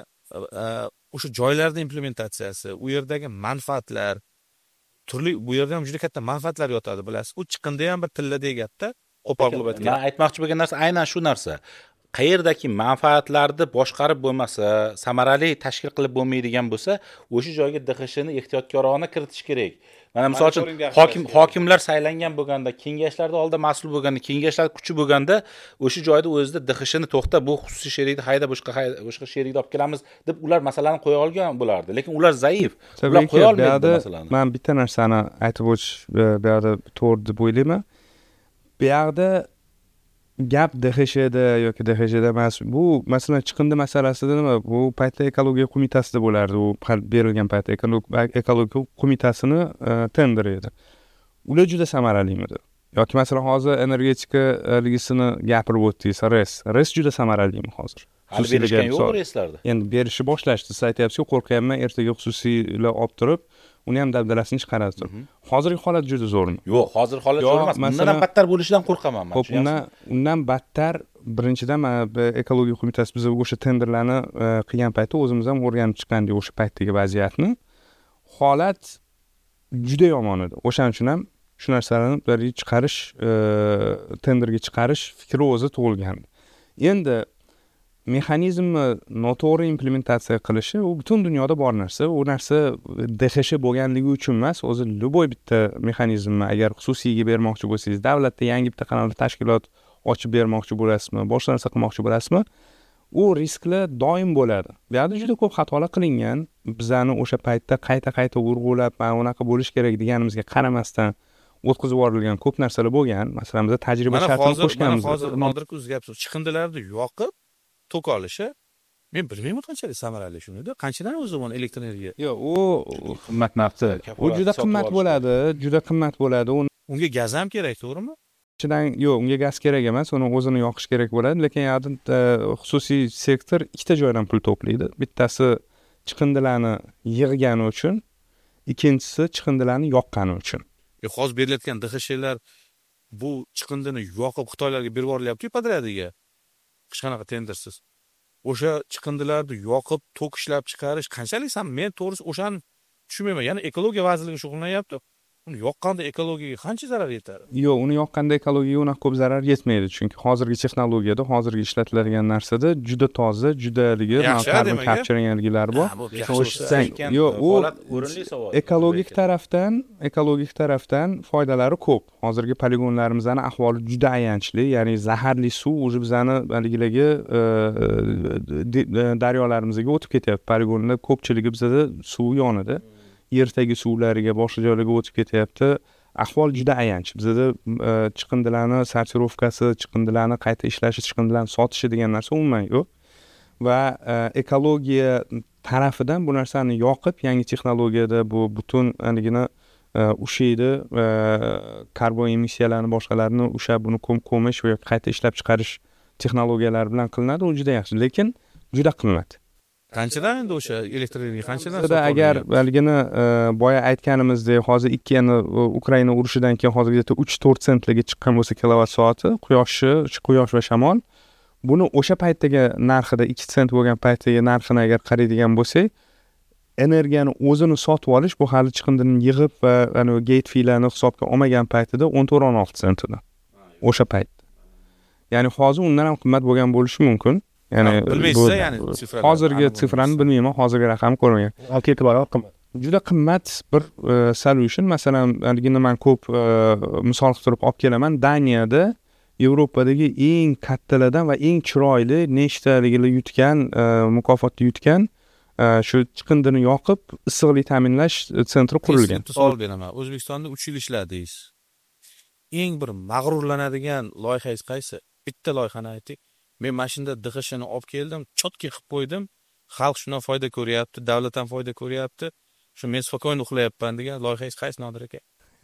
o'sha joylarda implementatsiyasi, u yerdagi manfaatlar, turli bu yerda ham juda katta manfaatlar yotadi, bilasiz. U chiqindi ham bir tilladek gapda qo'pol qilib aytgan. Men aytmoqchi bo'lgan narsa aynan shu narsa. Qayerdagi manfaatlarni boshqarib bo'lmasa, samarali tashkil qilib bo'lmaydigan bo'lsa, o'sha joyga D X Sh ni ehtiyotkorona kiritish kerak. Mana misol uchun hokim hokimlar saylangan bo'lganda, kengashlarda oldida mas'ul bo'lganda, kengashlar kuchi bo'lganda, o'sha joyda o'zida D X Sh ni to'xta, bu xususiy sherikni hayda, boshqa boshqa sherikni olib kelamiz deb ular masalani qo'ya olgan bo'lardi. Lekin ular zaif. Ular qo'ya olmaydi masalani. Men bitta narsani aytib o'tish bu yerda to'g'ri deb o'ylayman. Bu yerda gap D X Sh da yoki D X Sh da emas. Bu masalan chiqindi masalasida nima? Bu paytda ekologiya qo'mitasida bo'lardi. U berilgan paytda ekologiya qo'mitasini tender edi. Ular juda samarali edi. Yoki masalan hozir energetika ligisini gapirib o'tdingiz, R E S. R E S juda samaralimi hozir? Hali berishgan yo'q R E Slarda. Endi berishni boshlashdi. Siz aytyapsiz-ku, qo'rqyapman, ertaga xususiylar olib turib, uni ham dabdalasini chiqaradi. Hozirgi holat juda zo'rmi? Yo'q, hozir holat zo'r emas. Bundan ham battar bo'lishidan qo'rqaman men. Xo'p, undan undan battar birinchidan mana ekologiya qo'mitasi bizga o'sha tenderlarni qilgan paytda o'zimiz ham o'rganib chiqqandik o'sha paytdagi vaziyatni. Holat juda yomon edi. O'shaning uchun ham shu narsalarni birga chiqarish, tenderga chiqarish fikri o'zi tug'ilgan. Endi mexanizmni noto'g'ri implementatsiya qilishi u butun dunyoda bor narsa. U narsa D X Sh bo'lganligi uchun emas, o'zi любой bitta mexanizmni agar xususiyga bermoqchi bo'lsangiz, davlatda yangi bitta qanday tashkilot ochib bermoqchi bo'lasizmi, boshqa narsa qilmoqchi bo'lasizmi, u risklar doim bo'ladi. Bu yerda juda ko'p xatolar qilingan. Bizani o'sha paytda qayta-qayta urg'ulab, mana unaqa bo'lish kerak deganimizga qaramasdan o'tkazib yuborilgan ko'p narsalar bo'lgan. Masalan, biz tajriba shartini qo'shganmiz. Mana hozir Nodir aka o'zi gapsiz, chiqindilarni yoqib tok olishi men bilmayman qanchalik samarali shuni-da. Qanchadan o'zi buni elektr energiya? Yo'q, u qimmat narsa. U juda qimmat bo'ladi, juda qimmat bo'ladi. Unga gaz ham kerak, to'g'rimi? Ichidan yo'q, unga gaz kerak emas, uni o'zini yoqish kerak bo'ladi, lekin yerda xususiy sektor ikkita joydan pul to'playdi. Bittasi chiqindilarni yig'gani uchun, ikkinchisi chiqindilarni yoqqani uchun. E hozir berilayotgan D X Shlar bu chiqindini yoqib Xitoylarga berib yorilyapti-ku padradiga. Hech qanaqa tendersiz. O'sha chiqindilarni yoqib tok ishlab chiqarish qanchalik ham men to'g'risi o'shani tushunmayman. Ya'ni ekologiya vazirligi shug'ullanyapti. uni yoqqanda ekologiyaga qancha zarar yetadi? Yo'q, uni yoqqanda ekologiyaga unaqa ko'p zarar yetmaydi, chunki hozirgi texnologiyada, hozirgi ishlatiladigan narsada juda toza, juda carbon capturinglar bor. Yo'q, u o'rinli savol. ekologik tarafdan, ekologik tarafdan foydalari ko'p. Hozirgi poligonlarimizning ahvoli juda ayanchli, ya'ni zaharli suv o'zi bizani haligilarga daryolarimizga o'tib ketyapti. Poligonlar ko'pchiligi bizada suv yonida. Yer tagi suvlariga, boshqa joylarga o'tib ketyapti. Ahvol juda ayanch. Bizda chiqindilarni sortirovkasi, chiqindilarni qayta ishlashi, chiqindilarni sotishi degan narsa umuman yo'q. Va ekologiya tarafidan bu narsani yoqib, yangi texnologiyada bu butun anigina ushaydi, karbon emissiyalarini boshqalarini o'sha buni ko'mish va qayta ishlab chiqarish texnologiyalari bilan qilinadi, u juda yaxshi, lekin juda qimmat. Qanchadan endi o'sha elektr energiya qanchadan sotib agar haligini boya aytganimizdek, hozir ikki yana Ukraina urushidan keyin hozirgacha uch to'rt sentlarga chiqqan bo'lsa kilovat soati, quyoshi, quyosh va shamol, buni o'sha paytdagi narxida ikki sent bo'lgan paytdagi narxini agar qaraydigan bo'lsak, energiyani o'zini sotib olish bu hali chiqindini yig'ib va ana gate fee'larni hisobga olmagan paytida o'n to'rt o'n olti sent edi. O'sha paytda. Ya'ni hozir undan ham qimmat bo'lgan bo'lishi mumkin. Ya'ni bilmaysiz, ya'ni sifralarni. Hozirgi sifrani bilmayman, hozirgi raqamni ko'rmagan. olti barobar qimmat. Juda qimmat bir solution. Masalan, haligini men ko'p misol keltirib olib kelaman. Daniyada Yevropadagi eng kattalardan va eng chiroyli nechtaligini yutgan, mukofotni yutgan shu chiqindini yoqib issiqlik ta'minlash sentri qurilgan. Savol beraman. O'zbekistonda uch yil ishladingiz. Eng bir mag'rurlanadigan loyihangiz qaysi? Bitta loyihani ayting. Men mashinada D X shni olib keldim, chotki qilib qo'ydim. Xalq shundan foyda ko'ryapti, davlat ham foyda ko'ryapti. Shu men spokойно uxlayapman degan loyihangiz qaysi, Nodir aka?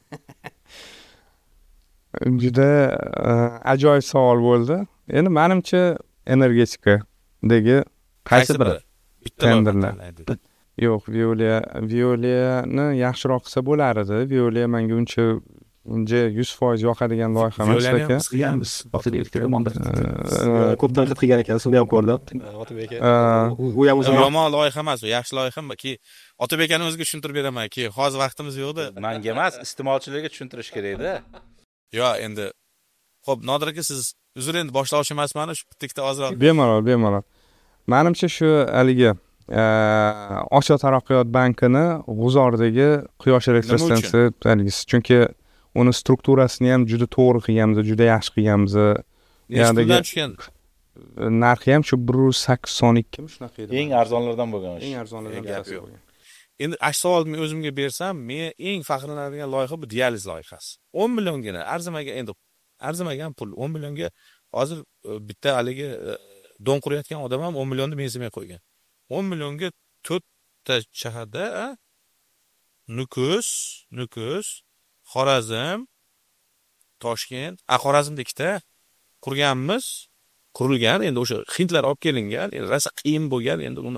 Juda ajoyib savol bo'ldi. Endi menimcha energetikadagi qaysi biri? Tenderlar. Yo'q, Veolia, Veolia'ni yaxshiroq qilsa bo'lar edi. Veolia menga uncha unja yuz foiz yoqadigan loyiha emas aka. Qilganmiz. Vaqtida elektromonda. Ko'pdan qilib qilgan ekan, shuni ham ko'rdim. Otabek aka. U ham o'zi yomon loyiha emas, u yaxshi loyiha-ki. Otabek akani o'ziga tushuntirib beraman-ki, hozir vaqtimiz yo'q-da. Menga emas, iste'molchilarga tushuntirish kerak-da. Yo, endi xo'p, Nodir aka, siz uzr endi boshlovchi emasman, shu bitta ozroq. Bemalol, bemalol. Menimcha shu haligi Osiyo taraqqiyot bankini G'uzordagi quyosh elektr stansiyasi, chunki uni strukturasini ham juda to'g'ri qilganmiz, juda yaxshi qilganmiz. Ya'ni tushgan narxi ham shu bir yuz sakson ikki mi shunaqa edi. Eng arzonlardan bo'lgan. Eng arzonlardan bo'lgan. Endi ash savolni o'zimga bersam, men eng faxrlanadigan loyiha bu dializ loyihasi. o'n milliongina arzimagan, endi arzimagan pul o'n millionga hozir bitta haligi don qurayotgan odam ham o'n millionni mensimay qo'ygan. o'n millionga to'rtta shaharda Nukus, Nukus, Xorazm, Toshkent, a Xorazmda ikkita qurganmiz, qurilgan. Endi o'sha hindlar olib kelingan, endi rosa qiyin bo'lgan, endi uni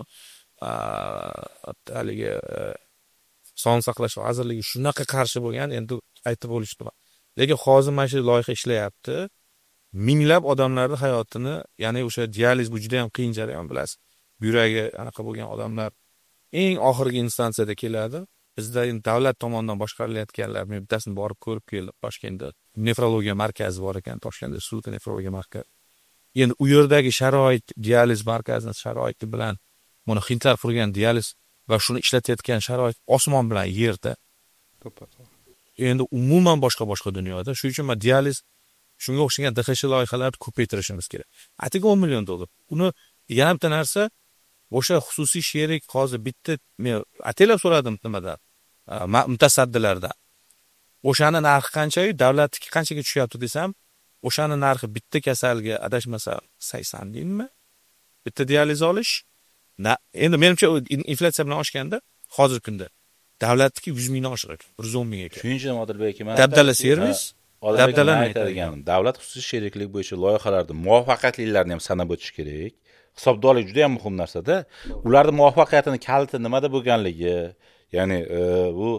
haligi sog'liqni saqlash vazirligi shunaqa qarshi bo'lgan, endi aytib bo'lishdi. Lekin hozir mana shu loyiha ishlayapti. Minglab odamlarning hayotini, ya'ni o'sha dializ bu juda ham qiyin jarayon, bilasiz. Yuragi anaqa bo'lgan odamlar eng oxirgi instansiyada keladi. Bizda davlat tomonidan boshqarilayotganlar, men bittasini borib ko'rib keldim. Toshkentda nefrologiya markazi bor ekan, Toshkentda Sulton nefrologiya markazi. Endi u yerdagi sharoit, dializ markazining sharoiti bilan buni hindlar qurgan dializ va shuni ishlatayotgan sharoit osmon bilan yerda. Endi umuman boshqa-boshqa dunyoda. Shuning uchun men dializ shunga o'xshagan D X loyihalarni ko'paytirishimiz kerak. Atiga o'n million dollar. Uni yana bitta narsa, o'sha xususiy sherik hozir bitta men atelab so'radim nimadan, mutasaddilardan. O'shani narxi qanchayu davlatniki qanchaga tushyapti desam, o'shani narxi bitta kasalga adashmasam sakson mingmi? Bitta dializ olish. Endi menimcha inflyatsiya bilan oshganda hozirgi kunda davlatniki yuz mingdan oshiq, bir yuz o'n ming ekan. Shuning uchun Odilbek aka, men dabdala servis, dabdala aytadiganim, davlat xususiy sheriklik bo'yicha loyihalarda muvaffaqiyatlilarni ham sanab o'tish kerak. Hisobdorlik juda ham muhim narsa-da. Ularning muvaffaqiyatini kaliti nimada bo'lganligi, ya'ni bu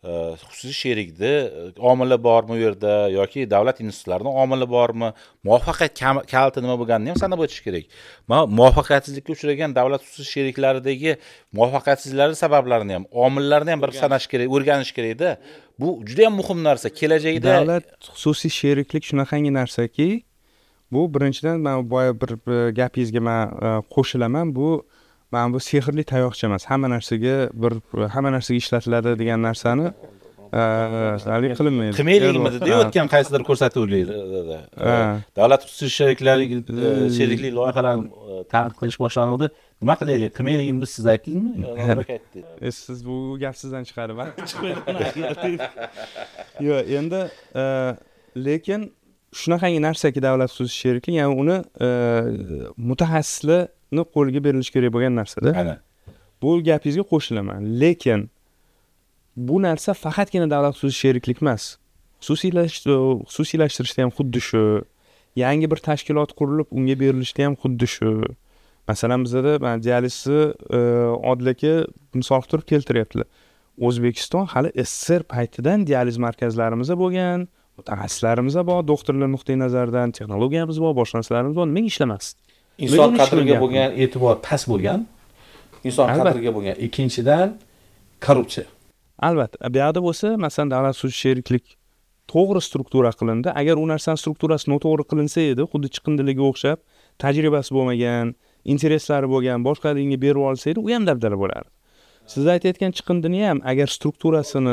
xususiy sherikni omili bormi u yerda yoki davlat institutlarining omili bormi, muvaffaqiyat kaliti nima bo'lganini ham sanab o'tish kerak. Men muvaffaqiyatsizlikka uchragan davlat xususiy sheriklaridagi muvaffaqiyatsizliklar sabablarini ham, omillarini ham bir sanash kerak, o'rganish kerak-da. Bu juda ham muhim narsa. Kelajakda davlat xususiy sheriklik shunaqangi narsaki, bu birinchidan men boya bir gapingizga men qo'shilaman, bu men bu sehrli tayoqcha emas. Hamma narsaga bir hamma narsaga ishlatiladi degan narsani hali qilmaydi. Qilmayligimizda o'tgan qaysidir ko'rsatuvlarda davlat xususiy sheriklari sheriklik loyihalarini tanqid qilish boshlanadi. Nima qilaylik? Qilmayligimizni siz aytdingizmi? Siz bu gap sizdan chiqadi, men yo'q, endi lekin shunaqangi narsaki davlat xususiy sheriklik, ya'ni uni mutaxassislarni qo'liga berilishi kerak bo'lgan narsada. Ana. Bu gapingizga qo'shilaman, lekin bu narsa faqatgina davlat xususiy sheriklik emas. Xususiylashtirishda ham xuddi shu, yangi bir tashkilot qurilib unga berilishda ham xuddi shu. Masalan, bizda men dializni Odil aka misol turib keltiryaptilar. O'zbekiston hali S S R paytidan dializ markazlarimiz bo'lgan, mutaxassislarimiz bor, doktorlar nuqtai nazaridan texnologiyamiz bor, boshqa narsalarimiz bor, nimaga ishlamasdi? Inson qadriga bo'lgan e'tibor past bo'lgan. Inson qadriga bo'lgan. Ikkinchidan korrupsiya. Albatta, bu yerda bo'lsa, masalan, davlat xususiy sheriklik to'g'ri struktura qilindi. Agar u narsaning strukturasi noto'g'ri qilinsa edi, xuddi chiqindiliga o'xshab, tajribasi bo'lmagan, intereslari bo'lgan, boshqalarga berib olsa edi, u ham dabdala bo'lardi. Siz aytayotgan chiqindini ham agar strukturasini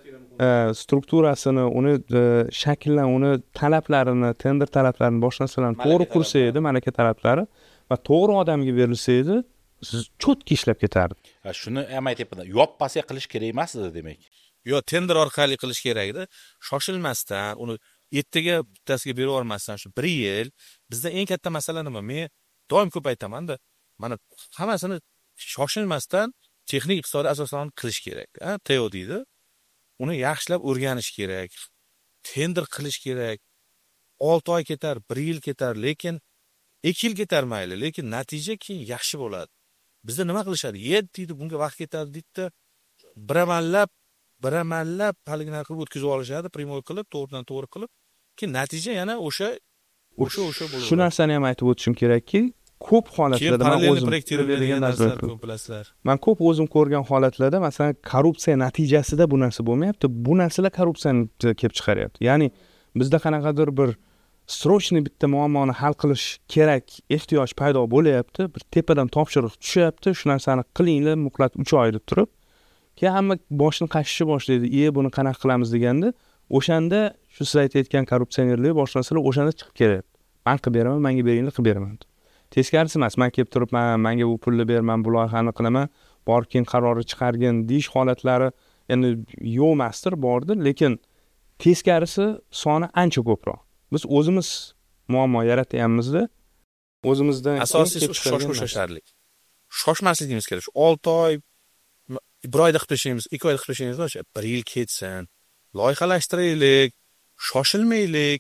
strukturasini, uni shakllan, uni talablarini, tender talablarini, boshqa narsalarni to'g'ri qursa edi, malaka talablari va to'g'ri odamga berilsa edi, siz cho'tki ishlab ketardi. Ha, shuni ham aytyapman. Yoppasiya qilish kerak emas edi, demak. Yo, tender orqali qilish kerak edi. Shoshilmasdan, uni ertaga bittasiga berib yubormasdan shu bir yil. Bizda eng katta masala nima? Men doim ko'p aytaman-da. Mana hammasini shoshilmasdan texnik iqtisodiy asoslarni qilish kerak. Ha, T O deydi. Uni yaxshilab o'rganish kerak. Tender qilish kerak. olti oy ketar, bir yil ketar, lekin ikki yil ketar mayli, lekin natija keyin yaxshi bo'ladi. Bizda nima qilishadi? Yet deydi, bunga vaqt ketadi deydi. Biramallab, biramallab haligini qilib o'tkazib olishadi, primoy qilib, to'g'ridan to'g'ri qilib, keyin natija yana o'sha o'sha o'sha bo'ladi. Shu narsani ham aytib o'tishim kerakki, ko'p holatlarda men o'zim degan narsalar ko'p bilasizlar. Men ko'p o'zim ko'rgan holatlarda, masalan, korrupsiya natijasida bu narsa bo'lmayapti. Bu narsalar korrupsiyani kelib chiqaryapti. Ya'ni bizda qanaqadir bir srochniy bitta muammoni hal qilish kerak, ehtiyoj paydo bo'layapti, bir tepadan topshiriq tushyapti, shu narsani qilinglar, muhlat uch oy deb turib, keyin hamma boshini qashishni boshlaydi. "E, buni qanaqa qilamiz?" deganda, o'shanda shu siz aytayotgan korrupsionerlik boshqa narsalar o'shanda chiqib kelyapti. "Men qilib beraman, menga beringlar, qilib beraman." Teskarisi emas, men kelib turib, "Men menga bu pulni berman, bu loyihani qilaman, borib keyin qarori chiqargin" deyish holatlari endi yo'q emasdir, bordir, lekin teskarisi soni ancha ko'proq. Biz o'zimiz muammo yaratyapmiz-da. O'zimizdan asosiysi shoshmasharlik. Shoshmasligimiz kerak. olti oy, bir oyda qilib tashlaymiz, ikki oyda qilib tashlaymiz, o'sha bir yil ketsin. Loyihalashtiraylik, shoshilmaylik.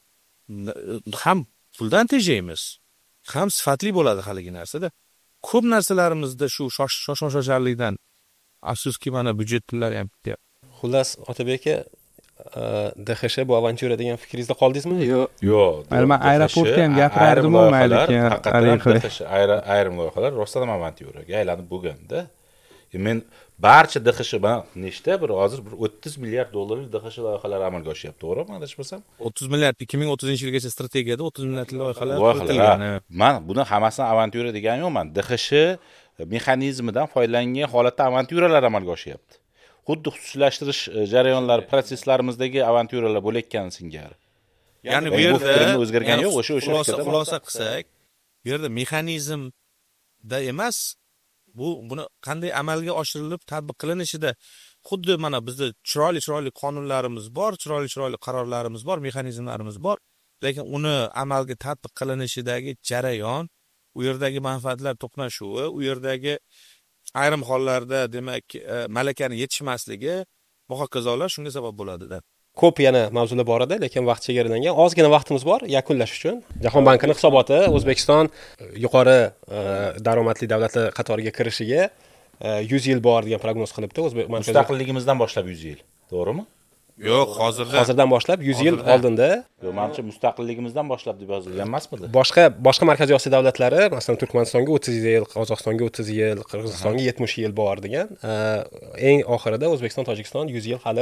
Ham puldan tejaymiz, ham sifatli bo'ladi haligi narsada. Ko'p narsalarimizda shu shoshmasharlikdan afsuski mana byudjet pullari ham ketyapti. Xullas, Otabek aka, D X Sh bu avantyura degan fikringizda qoldingizmi? Yo'q. Yo'q. Men aeroportda ham gapirardim-ku, mayli keyin ayrim loyihalar rostdan avantyuraga aylanib bo'lganda, men barcha D X Sh bilan nechta bir hozir bir o'ttiz milliard dollarlik D X Sh loyihalari amalga oshyapti, to'g'rimi? Adashmasam. o'ttiz milliard ikki ming o'ttizinchi yilgacha strategiyada o'ttiz milliard loyihalar o'tilgan. Men buni hammasini avantyura degani yo'qman. D X Sh mexanizmidan foydalangan holatda avantyuralar amalga oshyapti. Xuddi xususiylashtirish jarayonlari, proseslarimizdagi avantyuralar bo'layotgan singari. Ya'ni bu yerda o'zgargani yo'q, o'sha o'sha xulosa qilsak, bu yerda mexanizmda emas, bu buni qanday amalga oshirilib, tatbiq qilinishida xuddi mana bizda chiroyli-chiroyli qonunlarimiz bor, chiroyli-chiroyli qarorlarimiz bor, mexanizmlarimiz bor, lekin uni amalga tatbiq qilinishidagi jarayon, u yerdagi manfaatlar to'qnashuvi, u yerdagi ayrim hollarda demak malakani yetishmasligi va hokazolar shunga sabab bo'ladi-da. Ko'p yana mavzular bor edi, lekin vaqt chegaralangan. Ozgina vaqtimiz bor yakunlash uchun. Jahon bankining hisoboti O'zbekiston yuqori daromadli davlatlar qatoriga kirishiga yuz yil bor degan prognoz qilibdi. O'zbek mustaqilligimizdan boshlab yuz yil. To'g'rimi? Yo'q, hozirda Hozirdan boshlab yuz yil Hozirda. oldinda Yo'q, menimcha mustaqilligimizdan boshlab deb yozilgan emasmidi? boshqa boshqa Markaziy Osiyo davlatlari, masalan, Turkmanistonga o'ttiz yil, Qozog'istonga o'ttiz yil, Qirg'izistonga yetmish yil bor degan. Eng oxirida O'zbekiston, Tojikiston yuz yil hali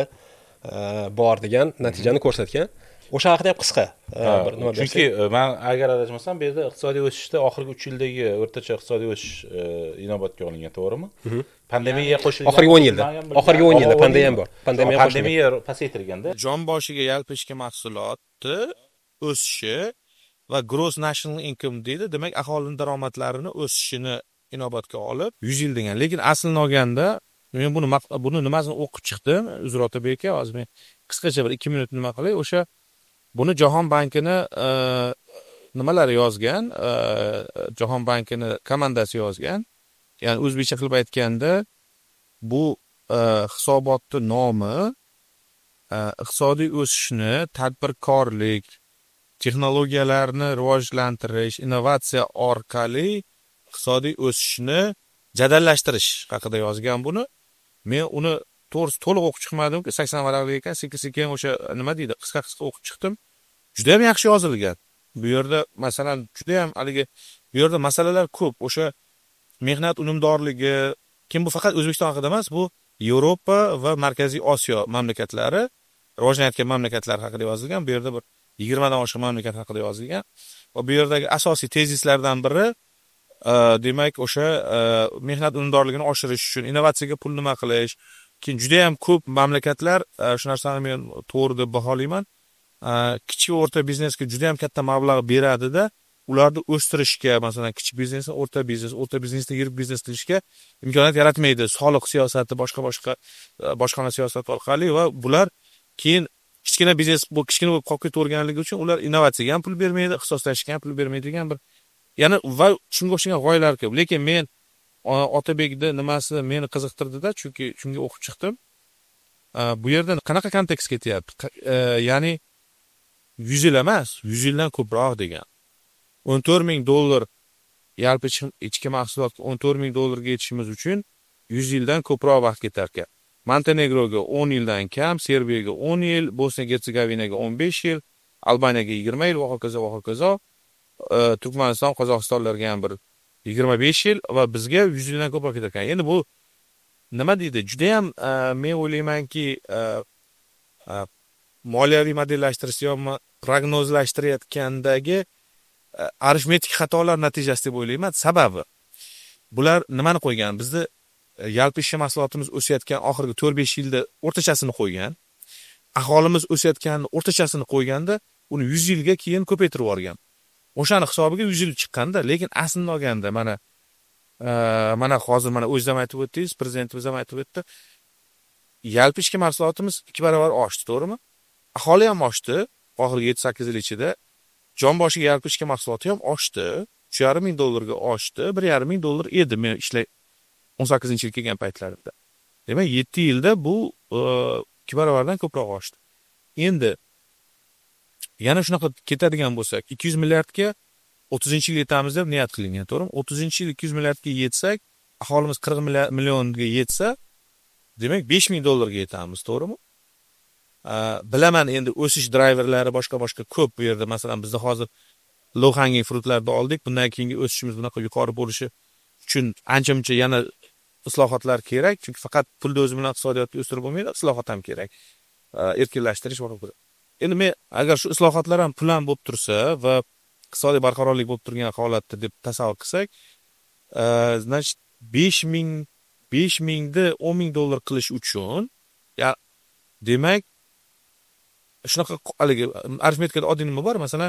bor degan natijani ko'rsatgan. O'sha haqida ham qisqa bir nima bersak. Chunki men agar adashmasam, bu yerda iqtisodiy o'sishda oxirgi uch yildagi o'rtacha iqtisodiy o'sish inobatga olingan, to'g'rimi? Pandemiya qo'shilgan. Oxirgi o'n yilda. Oxirgi o'n yilda pandemiya ham bor. Pandemiya qo'shilgan. Pandemiya pasaytirganda. jon boshiga yalpi ichki mahsuloti o'sishi va gross national income deydi. Demak, aholining daromadlarini o'sishini inobatga olib yuz yil degan. Lekin aslini olganda men buni buni nimasini o'qib chiqdim, Uzr Otabek aka, hozir men qisqacha bir ikki minut nima qilay. O'sha buni Jahon bankini nimalar yozgan, Jahon bankini komandasi yozgan. Ya'ni o'zbekcha qilib aytganda, bu hisobotning nomi iqtisodiy o'sishni, tadbirkorlik, texnologiyalarni rivojlantirish, innovatsiya orqali iqtisodiy o'sishni jadallashtirish haqida yozgan buni. Men uni to'g'risi to'liq o'qib chiqmadim, sakson varaqli ekan, sekin-sekin o'sha nima deydi, qisqa-qisqa o'qib chiqdim. Juda ham yaxshi yozilgan. Bu yerda masalan juda ham haligi bu yerda masalalar ko'p. O'sha mehnat unumdorligi, kim bu faqat O'zbekiston haqida emas, bu Yevropa va Markaziy Osiyo mamlakatlari, rivojlanayotgan mamlakatlar haqida yozilgan. Bu yerda bir yigirma dan oshiq mamlakat haqida yozilgan. Va bu yerdagi asosiy tezislardan biri demak o'sha mehnat unumdorligini oshirish uchun innovatsiyaga pul nima qilish. Keyin juda ham ko'p mamlakatlar shu narsani men to'g'ri deb baholayman. Kichik va o'rta biznesga juda ham katta mablag' beradi-da, ularni o'stirishga, masalan, kichik biznesni o'rta biznes, o'rta biznesda yirik biznes qilishga imkoniyat yaratmaydi. Soliq siyosati, boshqa-boshqa boshqona siyosat orqali va bular keyin kichkina biznes bu kichkina bo'lib qolib ketaverganligi uchun ular innovatsiyaga ham pul bermaydi, ixtisoslashishga ham pul bermaydigan bir yana va shunga o'xshagan g'oyalar ko'p. Lekin men Otabekni nimasi meni qiziqtirdi-da, chunki shunga o'qib chiqdim. Bu yerda qanaqa kontekst ketyapti? Ya'ni yuz yil emas, yuz yildan ko'proq degan. o'n to'rt ming dollar yalpi ichki mahsulotga o'n to'rt ming dollarga yetishimiz uchun yuz yildan ko'proq vaqt ketar ekan. Montenegroga o'n yildan kam, Serbiyaga o'n yil, Bosniya-Gersegovinaga o'n besh yil, Albaniyaga yigirma yil va hokazo va hokazo. Turkmaniston, Qozog'istonlarga ham bir yigirma besh yil va bizga yuz yildan ko'proq ketar ekan. Endi bu nima deydi? Juda ham men o'ylaymanki, moliyaviy modellashtirish yoki prognozlashtirayotgandagi arifmetik xatolar natijasi deb o'ylayman. Sababi bular nimani qo'ygan? Bizni yalpi ichki mahsulotimiz o'sayotgan oxirgi to'rt besh yilda o'rtachasini qo'ygan. Aholimiz o'sayotgan o'rtachasini qo'yganda, uni yuz yilga keyin ko'paytirib yuborgan. O'shani hisobiga yuz yil chiqqanda, lekin aslini olganda mana mana hozir mana o'zingiz ham aytib o'tdingiz, prezidentimiz ham aytib o'tdi. Yalpi ichki mahsulotimiz ikki barobar oshdi, to'g'rimi? Aholi ham oshdi. Oxirgi yetti sakkiz yil ichida jon boshiga yalpi ichki mahsuloti ham oshdi. uch yarim ming dollarga oshdi. bir yarim ming dollar edi men ishlay o'n sakkizinchi yil kelgan paytlarimda. Demak, yetti yilda bu ikki barobardan ko'proq oshdi. Endi yana shunaqa ketadigan bo'lsak, ikki yuz milliardga o'ttizinchi yil yetamiz deb niyat qilingan, to'g'rimi? o'ttizinchi yil ikki yuz milliardga yetsak, aholimiz qirq millionga yetsa, demak besh ming dollarga yetamiz, to'g'rimi? Bilaman, endi o'sish driverlari boshqa-boshqa ko'p bu yerda. Masalan, bizda hozir low hanging fruitlarni oldik. Bundan keyingi o'sishimiz bunaqa yuqori bo'lishi uchun ancha-muncha yana islohotlar kerak. Chunki faqat pulni o'zi bilan iqtisodiyotni o'stirib bo'lmaydi, islohot ham kerak. Erkinlashtirish va boshqa. Endi men agar shu islohotlar ham plan bo'lib tursa va iqtisodiy barqarorlik bo'lib turgan holatda deb tasavvur qilsak, значит besh ming besh mingni o'n ming dollar qilish uchun, ya demak shunaqa haligi arifmetikada oddiy nima bor? Masalan,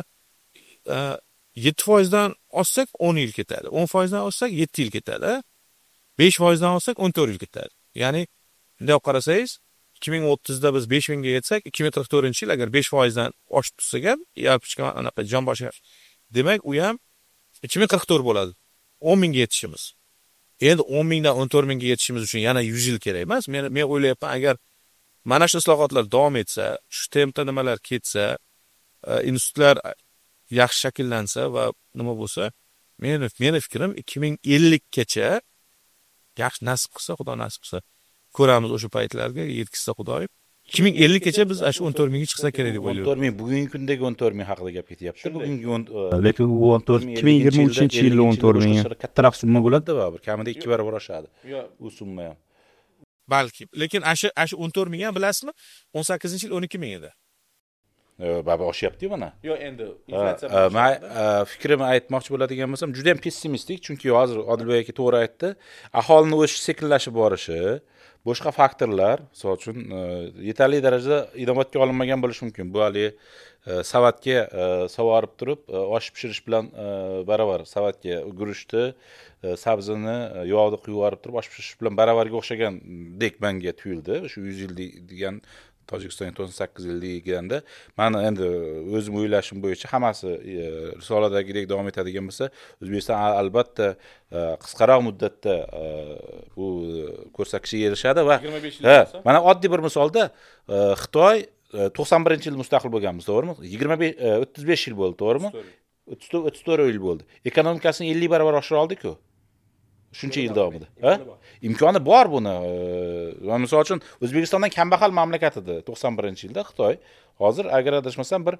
yetti foizdan oshsak o'n yil ketadi. o'n foizdan oshsak yetti yil ketadi. besh foizdan oshsak o'n to'rt yil ketadi. Ya'ni bunday qarasangiz, ikki ming o'ttizda biz besh mingga yetsak, ikki ming qirq to'rtinchi yil agar besh foizdan oshib tursak ham, yalpi anaqa jon boshiga, demak, u ham ikki ming qirq to'rt bo'ladi. o'n mingga yetishimiz. Endi o'n mingdan o'n to'rt mingga yetishimiz uchun yana yuz yil kerak emas. Men men o'ylayapman, agar mana shu islohotlar davom etsa, shu tempda nimalar ketsa, institutlar yaxshi shakllansa va nima bo'lsa, meni meni fikrim ikki ming ellikgacha yaxshi nasib qilsa, Xudo nasib qilsa, ko'ramiz o'sha paytlarga yetkazsa Xudoyim. ikki ming ellikgacha biz shu o'n to'rt mingga chiqsa kerak deb o'n o'ylayman. to'rt ming bugungi kundagi o'n to'rt ming haqida gap ketyapti. Bugungi o'n lekin bu o'n to'rt ikki ming yigirma uchinchi yilda o'n to'rt ming kattaroq summa bo'ladi va bir kamida ikki barobar oshadi. U summa ham. Balki. Lekin shu shu o'n to'rt ming ham bilasizmi? o'n sakkizinchi yil o'n ikki ming edi. Baba oshyapti mana. Yo'q, endi Men fikrimni aytmoqchi bo'ladigan bo'lsam, juda ham pessimistik, chunki hozir Odilbek aka to'g'ri aytdi. Aholini o'sish sekinlashib borishi, boshqa faktorlar, misol uchun yetarli darajada inobatga olinmagan bo'lishi mumkin. Bu hali savatga sovorib turib, osh pishirish bilan baravar. Savatga guruchni, sabzini yog'da quyib yuborib turib, osh pishirish bilan baravarga o'xshagandek menga tuyuldi. Shu yuz yil degan Tojikiston to'qson sakkiz yil deganda, meni endi o'zim o'ylashim bo'yicha hammasi risoladagidek davom etadigan bo'lsa, O'zbekiston albatta qisqaroq muddatda bu ko'rsatkichga erishadi va mana oddiy bir misolda Xitoy to'qson birinchi yil mustaqil bo'lganmiz, to'g'rimi? yigirma besh o'ttiz besh yil bo'ldi, to'g'rimi? o'ttiz to'rt yil bo'ldi. Ekonomikasini ellik barobar oshira oldik-ku. Shuncha yil davomida. Ha? Imkoni bor buni. Va misol uchun O'zbekistondan kambag'al mamlakat edi to'qson birinchi yilda Xitoy. Hozir agar adashmasam bir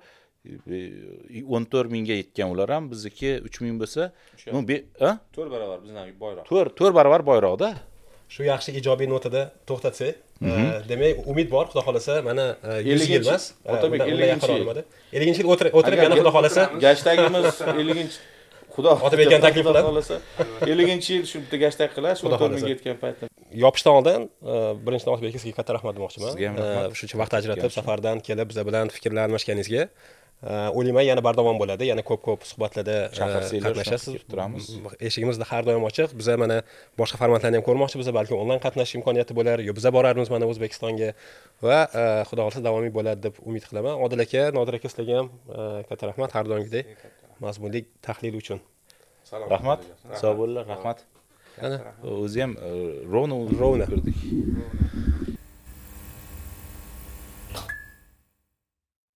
o'n to'rt mingga yetgan ular ham, bizniki uch ming bo'lsa, bu ha? to'rt barobar bizdan boyroq. to'rt to'rt barobar boyroqda. Shu yaxshi ijobiy notada to'xtatsak, demak, umid bor, xudo xolasa, mana yuz yil emas, Otabek ellinchi yil. ellinchi yil o'tirib yana xudo xolasa, gashtagimiz ellinchi Xudo Otabekdan taklif qiladi. ellinchi yil shu bitta gashtag qilasiz, o'n to'rt mingga yetgan paytda. Yopishdan oldin birinchidan Otabek sizga katta rahmat demoqchiman. Sizga ham rahmat. Shuncha vaqt ajratib safardan kelib bizlar bilan fikrlar almashganingizga. O'ylayman yana bardavom bo'ladi, yana ko'p-ko'p suhbatlarda qatnashasiz. Turamiz. Eshigimiz har doim ochiq. Biz mana boshqa formatlarni ham ko'rmoqchi, biz balki onlayn qatnashish imkoniyati bo'lar, yo biz borarmiz mana O'zbekistonga va xudo xolasa davomiy bo'ladi deb umid qilaman. Odil aka, Nodir aka sizlarga ham katta rahmat har doimgidek mazmunli tahlil uchun. Rahmat. Sog' bo'linglar, rahmat. Ana o'zi ham rovni rovni ko'rdik.